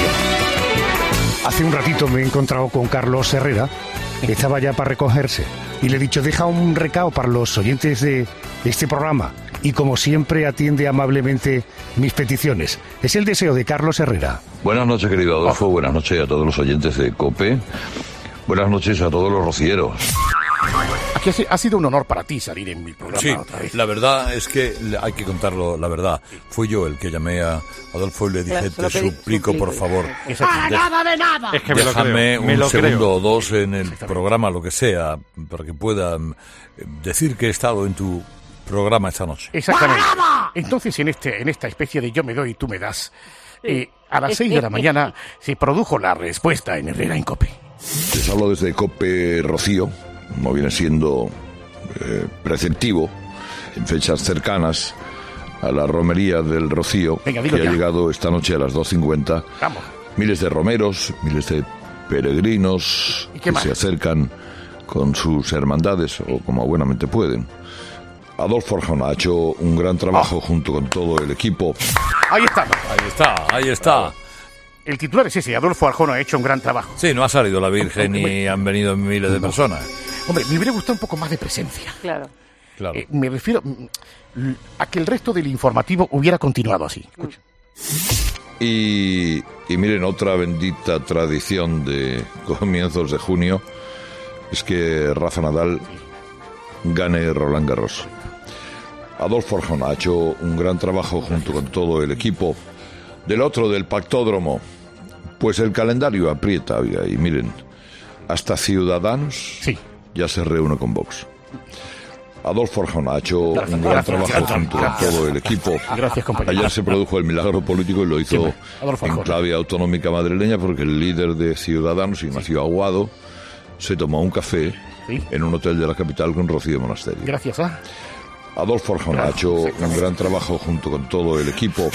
S4: yo.
S19: Hace un ratito me he encontrado con Carlos Herrera. Estaba ya para recogerse. Y le he dicho, deja un recado para los oyentes de este programa. Y como siempre atiende amablemente mis peticiones. Es el deseo de Carlos Herrera.
S14: Buenas noches, querido Adolfo. Buenas noches a todos los oyentes de COPE. Buenas noches a todos los rocieros.
S4: Aquí ha sido un honor para ti salir en mi programa.
S14: Sí,
S4: otra vez.
S14: la verdad es que hay que contarlo, la verdad. Fui yo el que llamé a Adolfo y le dije, te suplico, por favor.
S3: ¡Nada de nada!
S5: Es que
S14: déjame un segundo o dos en el programa, lo que sea, para que pueda decir que he estado en tu programa esta noche.
S4: Exactamente. Entonces, en esta especie de yo me doy y tú me das, a las 6 de la mañana se produjo la respuesta en Herrera en COPE.
S14: Les hablo desde COPE Rocío, como viene siendo preceptivo, en fechas cercanas a la romería del Rocío, que ha llegado esta noche a las 2:50.
S4: Vamos.
S14: Miles de romeros, miles de peregrinos que se acercan con sus hermandades, o como buenamente pueden. Adolfo Arjona ha hecho un gran trabajo junto con todo el equipo.
S4: Ahí
S14: está.
S4: El titular es ese, Adolfo Arjona ha hecho un gran trabajo.
S14: Sí, no ha salido la Virgen y han venido miles de personas.
S4: Hombre, me hubiera gustado un poco más de presencia.
S16: Claro.
S4: Me refiero a que el resto del informativo hubiera continuado así. Escucha.
S14: Y miren, otra bendita tradición de comienzos de junio es que Rafa Nadal gane Roland Garros. Adolfo Arjona ha hecho un gran trabajo junto con todo el equipo. Del otro, del Pactódromo, pues el calendario aprieta, y miren, hasta Ciudadanos ya se reúne con Vox. Adolfo Arjona ha hecho un gran trabajo junto con todo el equipo.
S4: Gracias, compañero.
S14: Ayer se produjo el milagro político y lo hizo en clave autonómica madrileña, porque el líder de Ciudadanos, Ignacio Aguado, se tomó un café en un hotel de la capital con Rocío Monasterio.
S4: Gracias,
S14: Adolfo Arjona ha hecho un gran trabajo junto con todo el equipo.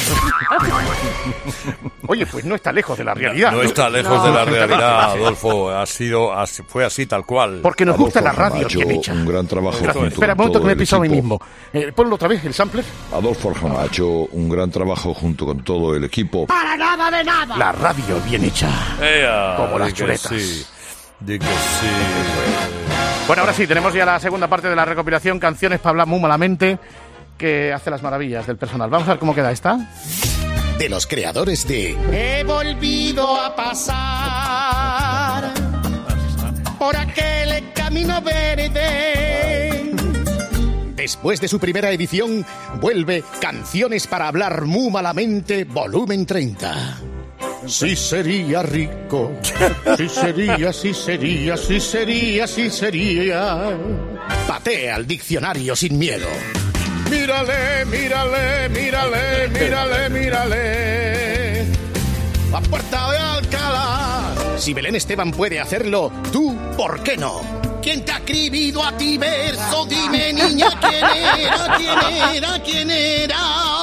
S4: Oye, pues no está lejos de la realidad.
S14: No está lejos de la realidad, Adolfo. Fue así tal cual.
S4: Porque nos gusta la radio
S14: bien hecha. Un gran trabajo junto con
S4: Espera un momento que me he pisado a mí mismo. Ponlo otra vez, el sampler.
S14: Adolfo Arjona ha hecho un gran trabajo junto con todo el equipo.
S3: ¡Para nada de nada!
S4: La radio bien hecha. Como las chuletas.
S14: Di que sí.
S4: Bueno, ahora sí, tenemos ya la segunda parte de la recopilación, canciones para hablar muy malamente, que hace las maravillas del personal. Vamos a ver cómo queda esta.
S20: De los creadores de
S3: He volvido a pasar por aquel camino verde.
S20: Después de su primera edición, vuelve Canciones para hablar muy malamente, volumen 30. sí sería rico. Sí sería, sí sería, sí sería, sí sería. Patea al diccionario sin miedo. Mírale, mírale, mírale, mírale, mírale. La puerta de Alcalá. Si Belén Esteban puede hacerlo, tú, ¿por qué no? ¿Quién te ha escribido a ti verso? Dime, niña, ¿quién era? ¿Quién era? ¿Quién era?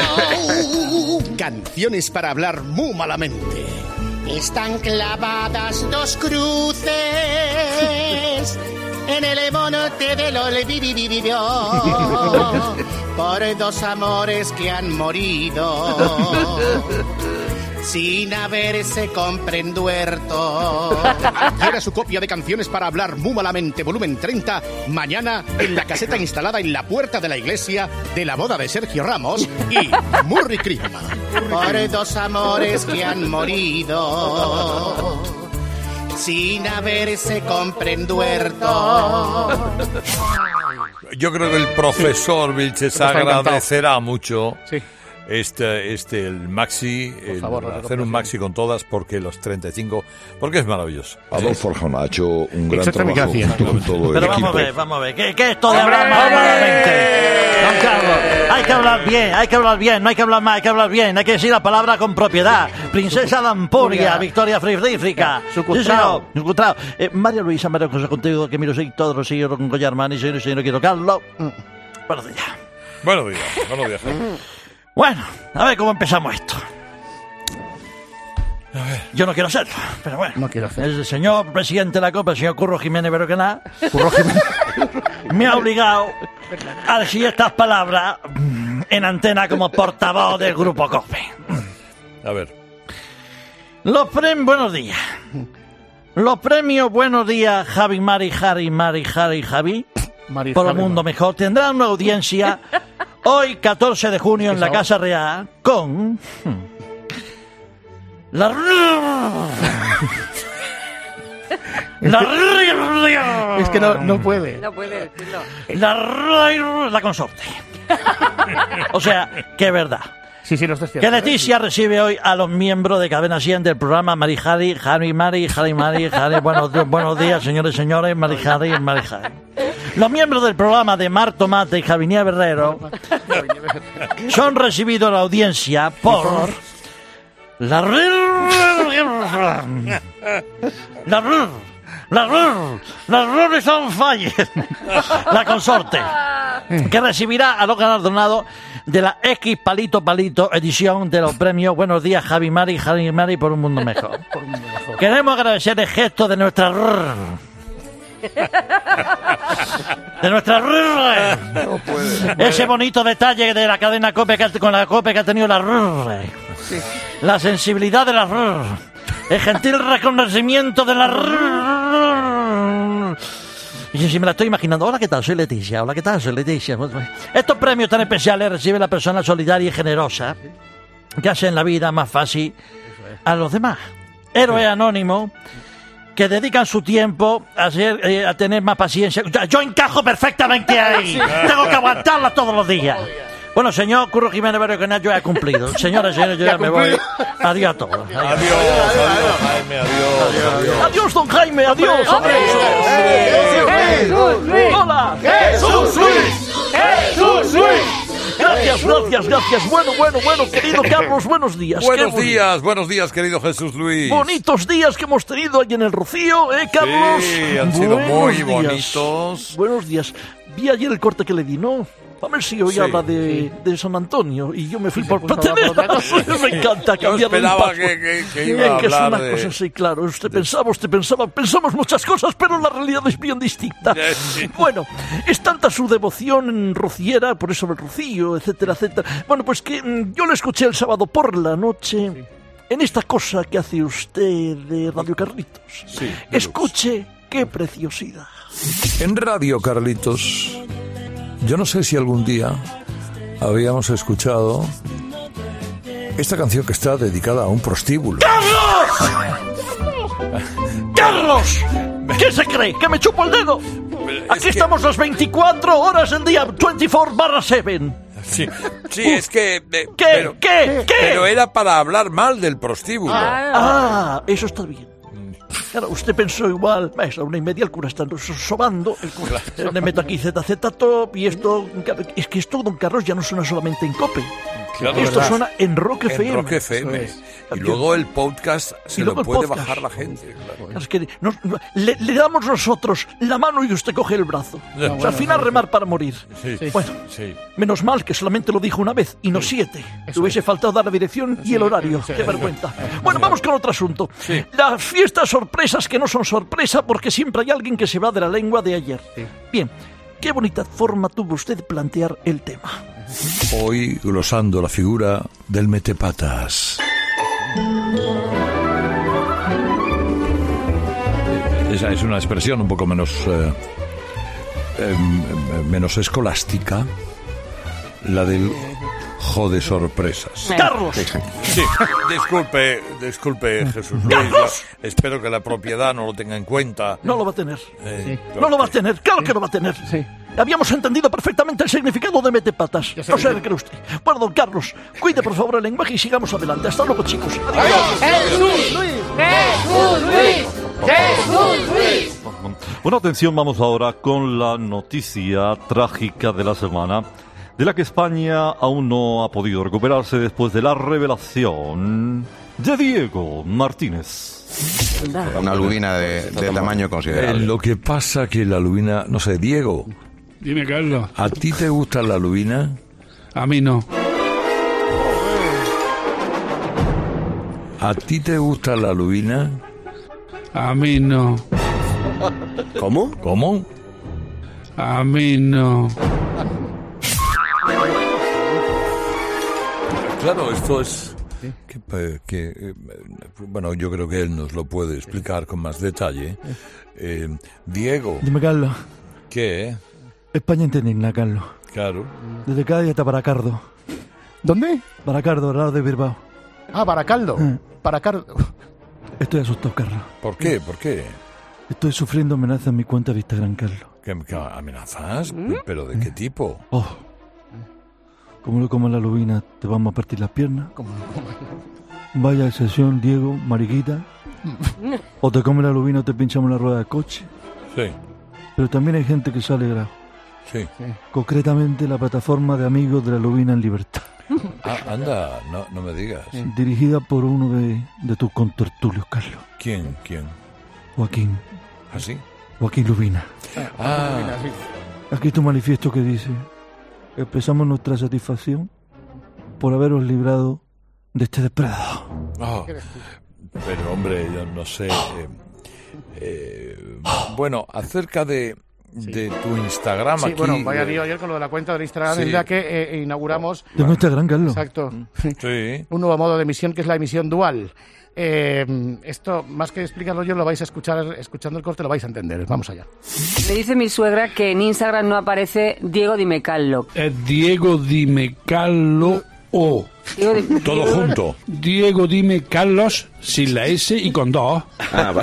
S20: Canciones para hablar muy malamente. Están clavadas dos cruces en el monte del olvido por dos amores que han morido sin haberse comprenduerto. Adquiera su copia de Canciones para hablar muy malamente, volumen 30, mañana en la caseta instalada en la puerta de la iglesia de la boda de Sergio Ramos y Murri Crisma. Por dos amores que han morido sin haberse comprenduerto.
S14: Yo creo que el profesor Vilches agradecerá mucho el maxi, hacer un maxi con todas, porque los 35, porque es maravilloso.
S18: Adolfo Arjona ha hecho un gran trabajo junto con todo el
S21: Pero
S18: equipo.
S21: vamos a ver, ¿qué es esto de hablar malamente? Don Carlos, hay que hablar bien, no hay que hablar mal, hay que hablar bien, hay que decir la palabra con propiedad. Princesa de Ampuria, Victoria Frigorífica.
S16: Sucustrao.
S21: María Luisa, María José contigo, que miro soy todo, señor Goyarmani, señor quiero Carlos. Buenos días.
S14: Buenos días.
S21: Bueno, a ver cómo empezamos esto. Yo no quiero hacerlo, pero bueno.
S4: No quiero hacerlo.
S21: El señor presidente de la COPE, el señor Curro Jiménez Beroquená, me ha obligado a decir estas palabras en antena como portavoz del grupo COPE.
S14: A ver.
S21: Buenos días. Los premios Buenos Días Javi, Mari, Javi, por el mundo mejor, tendrán una audiencia hoy, 14 de junio, en la Casa Real, con
S4: Es que no puede.
S16: No puede decirlo.
S21: La consorte. O sea, que es verdad.
S4: Sí, no estoy cierto.
S21: Que Leticia recibe hoy a los miembros de Cadena 100 del programa Mari, Mari. Buenos días, señores y señores, Mari. Los miembros del programa de Mar Tomate y Javier Herrero son recibidos a la audiencia por la Rolling on Fire, la consorte, que recibirá a los galardonados de la X Palito edición de los premios Buenos Días Javi Mari por un mundo mejor. Queremos agradecer el gesto de nuestra ese bonito detalle de la cadena COPE con la COPE que ha tenido la sensibilidad de el gentil reconocimiento de y si me la estoy imaginando. Hola, ¿qué tal? Soy Leticia. Estos premios tan especiales recibe la persona solidaria y generosa que hace en la vida más fácil a los demás. Héroes anónimos que dedican su tiempo a tener más paciencia. Yo encajo perfectamente ahí. Tengo que aguantarla todos los días. Bueno, señor Curro Jiménez Beroquená, yo he cumplido. Señoras y señores, yo ya me voy. Adiós a todos.
S14: Adiós, Jaime, adiós.
S21: Adiós, don Jaime, adiós. Hola.
S3: ¡Jesús Luis!
S21: Gracias. Bueno, querido Carlos, buenos días.
S14: Buenos días, querido Jesús Luis.
S21: Bonitos días que hemos tenido ahí en el Rocío, Carlos?
S14: Sí, han sido muy bonitos.
S21: Buenos días. Vi ayer el corte que le di, ¿no? A ver si hoy habla de San Antonio y yo me fui por Patenera. Me encanta cambiar el paso.
S14: que iba a hablar
S21: que es una
S14: de...
S21: cosa, sí, claro. Usted pensamos muchas cosas, pero la realidad es bien distinta.
S14: Sí.
S21: Bueno, es tanta su devoción rociera, por eso el Rocío, etcétera. Bueno, pues que yo le escuché el sábado por la noche en esta cosa que hace usted de Radio Carlitos.
S14: Sí,
S21: escuche qué preciosidad.
S14: En Radio Carlitos, yo no sé si algún día habíamos escuchado esta canción que está dedicada a un prostíbulo.
S21: ¡Carlos! ¿Qué se cree? ¿Que me chupo el dedo? Aquí estamos las 24 horas del día, 24/7.
S9: Sí, es que...
S21: ¿Qué?
S9: Pero era para hablar mal del prostíbulo.
S21: Eso está bien. Claro, usted pensó igual, a 1:30 el cura está sobando, el cura le meto aquí ZZ-Top y esto, es que esto, don Carlos, ya no suena solamente en COPE.
S9: Claro,
S21: esto suena en Rock FM.
S9: En Rock FM. Y luego el podcast se lo puede bajar la gente. Claro.
S21: Es que le damos nosotros la mano y usted coge el brazo. O sea, al final remar para morir. Bueno, menos mal que solamente lo dijo una vez y no 7. Le hubiese faltado dar la dirección y el horario. Qué vergüenza. Bueno, vamos con otro asunto. Las fiestas sorpresas que no son sorpresa porque siempre hay alguien que se va de la lengua de ayer. Bien, qué bonita forma tuvo usted de plantear el tema.
S14: Hoy glosando la figura del metepatas. Esa es una expresión un poco menos escolástica, la del jode sorpresas.
S21: ¡Carlos!
S9: Sí, disculpe, Jesús Luis. Espero que la propiedad no lo tenga en cuenta.
S21: No lo va a tener. No lo va a tener, claro que lo va a tener. Habíamos entendido perfectamente el significado de metepatas. No sé qué cree usted. Bueno, don Carlos, cuide por favor el lenguaje y sigamos adelante. Hasta luego, chicos. Adiós.
S3: ¡Jesús Luis! ¡Jesús Luis! ¡Jesús Luis!
S15: Bueno, atención, vamos ahora con la noticia trágica de la semana, de la que España aún no ha podido recuperarse después de la revelación de Diego Martínez.
S17: Una lubina de tamaño considerable.
S14: Lo que pasa que la lubina... No sé, Diego.
S10: Dime, Carlos.
S14: ¿A ti te gusta la lubina?
S10: A mí no.
S14: ¿A ti te gusta la lubina?
S10: A mí no.
S14: ¿Cómo?
S10: A mí no.
S14: Claro, esto es... bueno, yo creo que él nos lo puede explicar con más detalle. Diego.
S21: Dime, Carlos.
S14: ¿Qué?
S21: España indigna, Carlos.
S14: Claro.
S21: Desde Cádiz hasta Baracardo.
S4: ¿Dónde?
S21: Baracardo, al lado de Bilbao.
S4: Baracaldo. Baracardo.
S21: Estoy asustado, Carlos.
S14: ¿Por qué?
S21: Estoy sufriendo amenazas en mi cuenta de Instagram, Carlos.
S14: ¿Qué amenazas? ¿Pero de qué tipo?
S21: Como lo comas la lubina, te vamos a partir las piernas. Vaya excepción, Diego, mariquita. O te comes la lubina o te pinchamos la rueda del coche.
S14: Sí.
S21: Pero también hay gente que se ha alegrado.
S14: Sí.
S21: Concretamente la plataforma de amigos de la lubina en libertad.
S14: Anda, no me digas.
S21: Dirigida por uno de tus contertulios, Carlos.
S14: ¿Quién?
S21: Joaquín.
S14: ¿Ah, sí?
S21: Joaquín Lubina. Aquí tu manifiesto que dice: expresamos nuestra satisfacción por haberos librado de este depredador.
S14: Pero hombre, yo no sé. Bueno, acerca de tu Instagram aquí.
S4: Bueno, vaya lío ayer con lo de la cuenta de Instagram, en la que inauguramos...
S21: Tengo Instagram, Carlos.
S4: Exacto.
S14: Sí.
S4: Un nuevo modo de emisión que es la emisión dual. Esto, más que explicarlo yo, lo vais a escuchar, escuchando el corte lo vais a entender. Vamos allá.
S16: Me dice mi suegra que en Instagram no aparece Diego Dime Carlo.
S10: Diego Dime Carlo O.
S14: Todo junto.
S10: Diego Dime Carlos sin la S y con 2.
S17: Vale.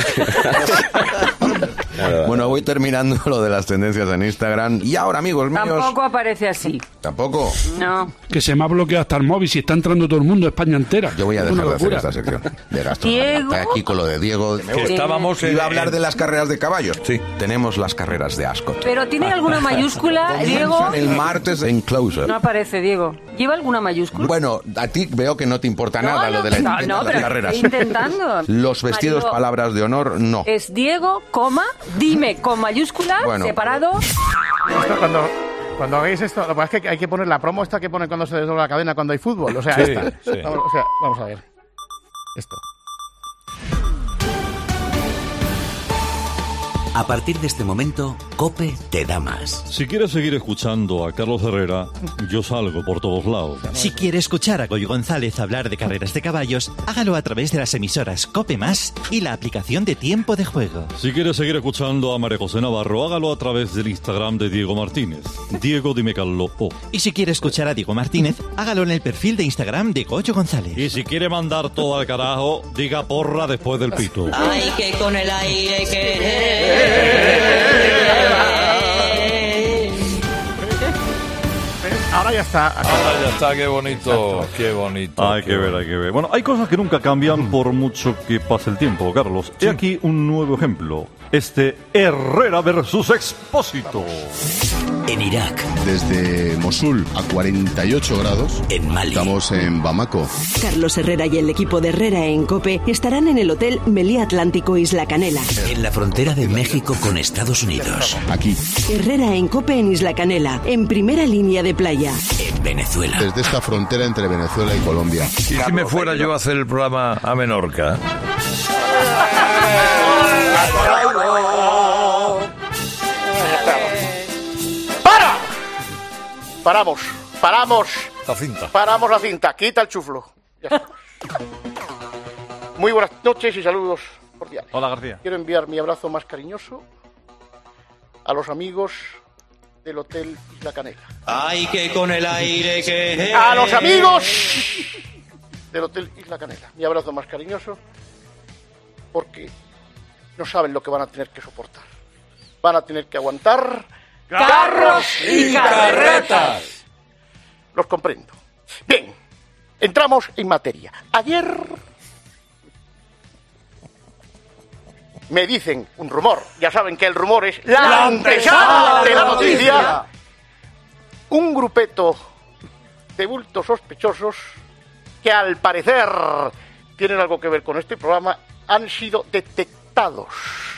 S17: Bueno, voy terminando lo de las tendencias en Instagram. Y ahora, amigos míos...
S16: Tampoco aparece así.
S17: ¿Tampoco?
S16: No.
S10: Que se me ha bloqueado hasta el móvil si está entrando todo el mundo, España entera.
S17: Yo voy a dejar de hacer esta sección de gastronomía.
S16: Diego.
S17: Aquí con lo de Diego. Iba a hablar de las carreras de caballos. Sí. Tenemos las carreras de Ascot.
S16: ¿Pero tiene alguna mayúscula, Diego?
S17: El martes en Closer.
S16: No aparece, Diego. ¿Lleva alguna mayúscula?
S17: Bueno, a ti veo que no te importa nada lo de la etiqueta de las carreras.
S16: Intentando.
S17: Los vestidos,
S16: Marido,
S17: palabras de honor, no.
S16: Es Diego, dime con mayúscula, separado.
S4: Esto cuando hagáis esto, lo que pasa es que hay que poner la promo esta que ponen cuando se desdobla la cadena cuando hay fútbol. O sea, esta.
S14: Sí.
S4: Vamos a ver. Esto.
S1: A partir de este momento, COPE te da más.
S15: Si quieres seguir escuchando a Carlos Herrera, yo salgo por todos lados.
S22: Si quiere escuchar a Goyo González hablar de carreras de caballos, hágalo a través de las emisoras COPE Más y la aplicación de Tiempo de Juego.
S15: Si quieres seguir escuchando a María José Navarro, hágalo a través del Instagram de Diego Martínez. Diego Dime Carlo O.
S22: Y si quiere escuchar a Diego Martínez, hágalo en el perfil de Instagram de Goyo González.
S15: Y si quiere mandar todo al carajo, diga porra después del pito.
S3: Ay, que con el aire que...
S4: Ahora ya está.
S9: Ya está, qué bonito, qué bonito.
S15: Hay que ver, hay que ver. Bueno, hay cosas que nunca cambian por mucho que pase el tiempo, Carlos. He aquí un nuevo ejemplo. Herrera versus Expósito.
S2: En Irak. Desde Mosul a 48 grados. En Mali. Estamos en Bamako.
S11: Carlos Herrera y el equipo de Herrera en COPE estarán en el Hotel Meliá Atlántico Isla Canela.
S1: En la frontera de México con Estados Unidos.
S2: Aquí.
S11: Herrera en COPE en Isla Canela, en primera línea de playa.
S1: En Venezuela.
S2: Desde esta frontera entre Venezuela y Colombia.
S9: ¿Y si me fuera yo a hacer el programa a Menorca?
S4: Paramos.
S9: La cinta.
S4: Paramos la cinta. Quita el chuflo. Ya está. Muy buenas noches y saludos cordiales.
S15: Hola, García.
S4: Quiero enviar mi abrazo más cariñoso a los amigos del Hotel Isla Canela.
S8: Ay, que con el aire que...
S4: A los amigos del Hotel Isla Canela. Mi abrazo más cariñoso, porque no saben lo que van a tener que soportar. Van a tener que aguantar...
S3: ¡Carros y carretas!
S4: Los comprendo. Bien, entramos en materia. Ayer me dicen un rumor, ya saben que el rumor es la antesala de la noticia. Un grupeto de bultos sospechosos que al parecer tienen algo que ver con este programa han sido detectados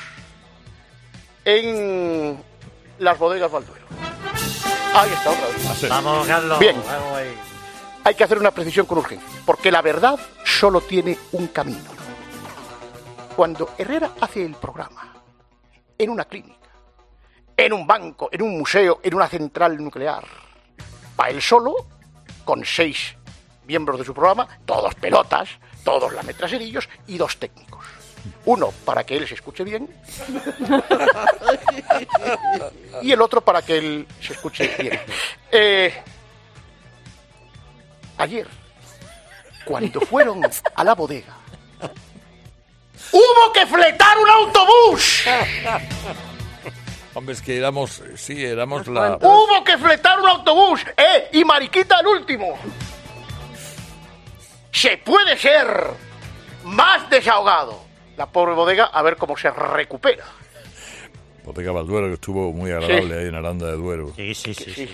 S4: en las bodegas Balduero. Ahí está otra vez.
S21: Vamos, Carlos.
S4: Bien.
S21: Vamos ahí.
S4: Hay que hacer una precisión con urgencia, porque la verdad solo tiene un camino. Cuando Herrera hace el programa en una clínica, en un banco, en un museo, en una central nuclear, va él solo, con 6 miembros de su programa, todos pelotas, todos lametraserillos y 2 técnicos. Uno para que él se escuche bien y el otro para que él se escuche bien. Ayer, cuando fueron a la bodega, ¡hubo que fletar un autobús!
S9: Hombre, es que éramos la...
S4: ¡Hubo que fletar un autobús! Y Mariquita el último. Se puede ser más desahogado. La pobre bodega, a ver cómo se recupera.
S9: Bodega Balduero, que estuvo muy agradable ahí en Aranda de Duero.
S21: Sí.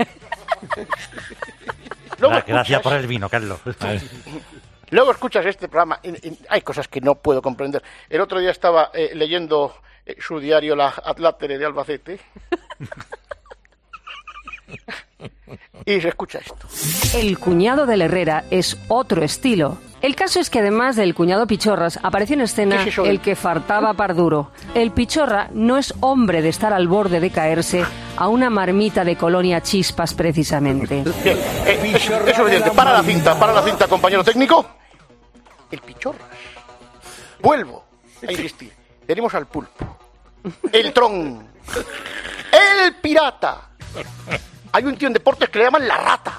S4: Gracias
S21: por el vino, Carlos.
S4: Luego escuchas este programa, hay cosas que no puedo comprender. El otro día estaba leyendo su diario La Atlátere de Albacete y se escucha esto.
S16: El cuñado del Herrera es otro estilo. El caso es que además del cuñado Pichorras apareció en escena el que fartaba Parduro. El Pichorra no es hombre de estar al borde de caerse a una marmita de Colonia Chispas precisamente.
S4: Bien, es suficiente. Para la cinta, compañero técnico. El Pichorras. Vuelvo a insistir. Tenemos al Pulpo, el Tron, el Pirata. Hay un tío en deportes que le llaman la Rata,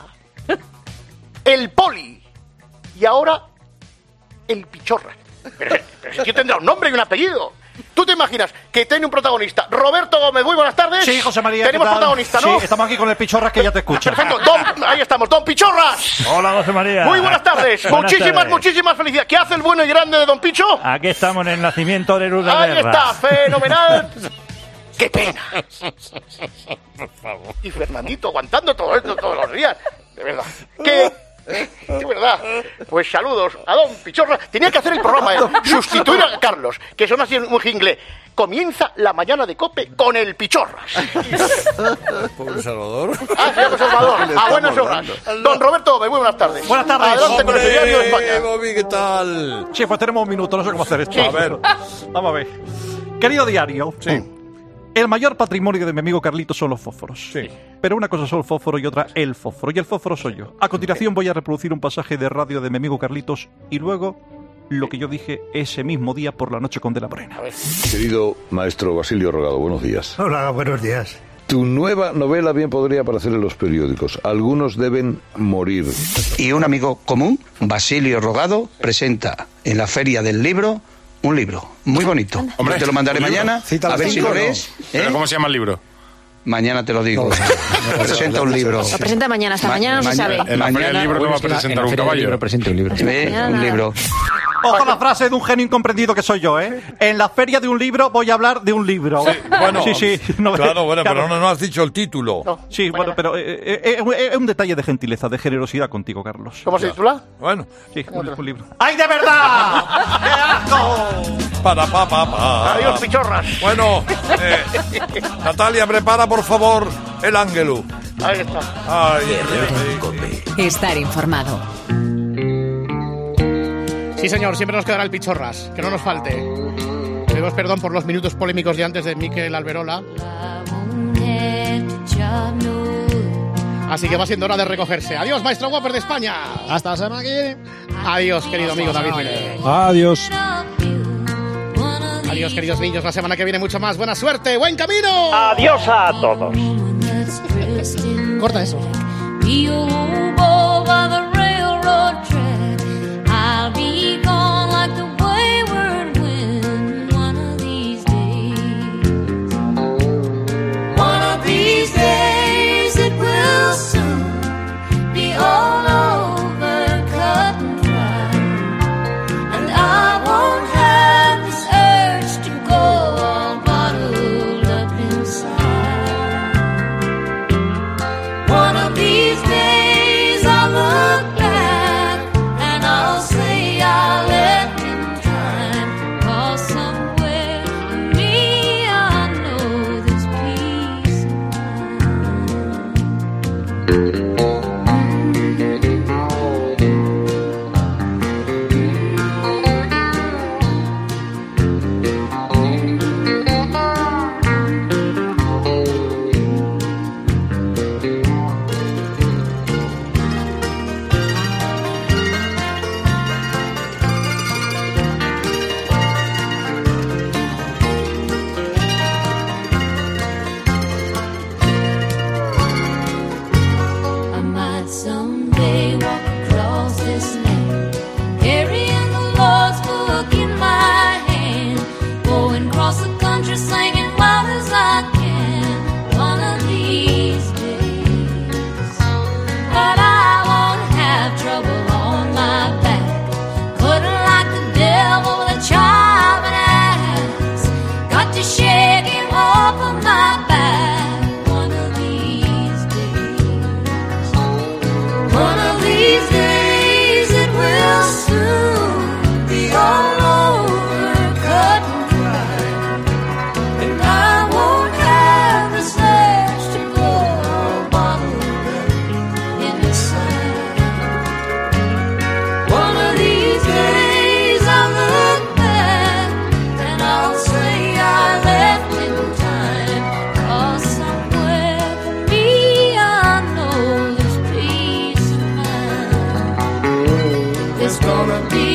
S4: el Poli y ahora el Pichorras. Pero ese tío tendrá un nombre y un apellido. ¿Tú te imaginas que tiene un protagonista? Roberto Gómez, muy buenas tardes.
S21: Sí, José María.
S4: Tenemos protagonista, ¿no?
S21: Sí, estamos aquí con el Pichorras que ya te escucha.
S4: Perfecto, ahí estamos, Don Pichorras.
S23: Hola, José María.
S4: Muy buenas tardes. Muchísimas felicidades. ¿Qué hace el bueno y grande de Don Picho?
S23: Aquí estamos en el nacimiento de Luz de
S4: Ahí
S23: Guerra.
S4: está, fenomenal. ¡Qué pena!
S9: Por favor.
S4: Y Fernandito aguantando todo esto todos los días. De verdad. ¡Qué verdad! Pues saludos a Don Pichorra. Tenía que hacer el programa, sustituir a Carlos, que son así muy jingle. Comienza la mañana de COPE con el Pichorras.
S9: Pobre Salvador.
S4: Señor Salvador, a buenas horas. Don Roberto, muy buenas tardes.
S21: Buenas tardes.
S4: Adelante con el diario de España.
S9: Bobby, ¿qué tal?
S21: Sí, pues tenemos un minuto, no sé cómo hacer esto.
S9: Sí. A ver.
S21: Vamos a ver. Querido diario.
S9: Sí.
S21: El mayor patrimonio de mi amigo Carlito son los fósforos.
S9: Sí.
S21: Pero una cosa son el fósforo y otra el fósforo. Y el fósforo soy yo. A continuación voy a reproducir un pasaje de radio de mi amigo Carlitos y luego lo que yo dije ese mismo día por la noche con De la Morena.
S14: Querido maestro Basilio Rogado, buenos días.
S19: Hola, buenos días.
S14: Tu nueva novela bien podría aparecer en los periódicos. Algunos deben morir.
S24: Y un amigo común, Basilio Rogado, presenta en la Feria del Libro un libro muy bonito.
S25: Hombre,
S24: te lo mandaré mañana, a ver si lo lees.
S25: ¿Pero cómo se llama el libro?
S24: Mañana te lo digo. Presenta un libro.
S6: Lo presenta mañana, hasta mañana no se sabe.
S10: En la feria del libro no va a presentar un caballo.
S24: Presenta un libro. Un libro.
S21: Ojo la frase de un genio incomprendido que soy yo, ¿eh? En la feria de un libro voy a hablar de un libro.
S9: Sí, bueno,
S21: sí. No,
S9: claro, pero no has dicho el título.
S21: No, sí, bueno, pero es un detalle de gentileza, de generosidad contigo, Carlos.
S4: ¿Cómo se titula?
S9: Bueno.
S21: Sí, un libro. ¡Ay, de verdad! ¡Qué asco!
S4: Adiós, pichorras.
S9: Bueno, Natalia, prepara, por favor, el ángelus.
S4: Ahí está.
S7: Estar informado.
S4: Sí, señor, siempre nos quedará el pichorras, que no nos falte. Pedimos perdón por los minutos polémicos de antes de Mikel Alberola. Así que va siendo hora de recogerse. Adiós, maestro Whopper de España.
S12: Hasta la semana que viene.
S4: Adiós, querido amigo David Miller.
S12: Adiós.
S4: Adiós, queridos niños. La semana que viene mucho más. Buena suerte, buen camino.
S13: Adiós a todos.
S4: Corta eso.
S3: I'll be gone like the wayward wind one of these days. One of these days it will soon be all over, cut and dry. And I won't have this urge to go all bottled up inside. One of these days I'll look back and I'll say I left in time, 'cause somewhere in me I know there's peace of I might someday walk across this land, carrying the Lord's book in my hand, going across the country singing loud as I can, one of these days. But I won't have trouble on my back, couldn't like the devil with a charming axe, got to shake him off of my back, one of these days. One of these days it will soon be all over, cut and dry, and I won't have this urge to go all bottled up inside. One of these days I'll look back and I'll say I left in time, 'cause somewhere for me I know there's peace of mind. There's gonna be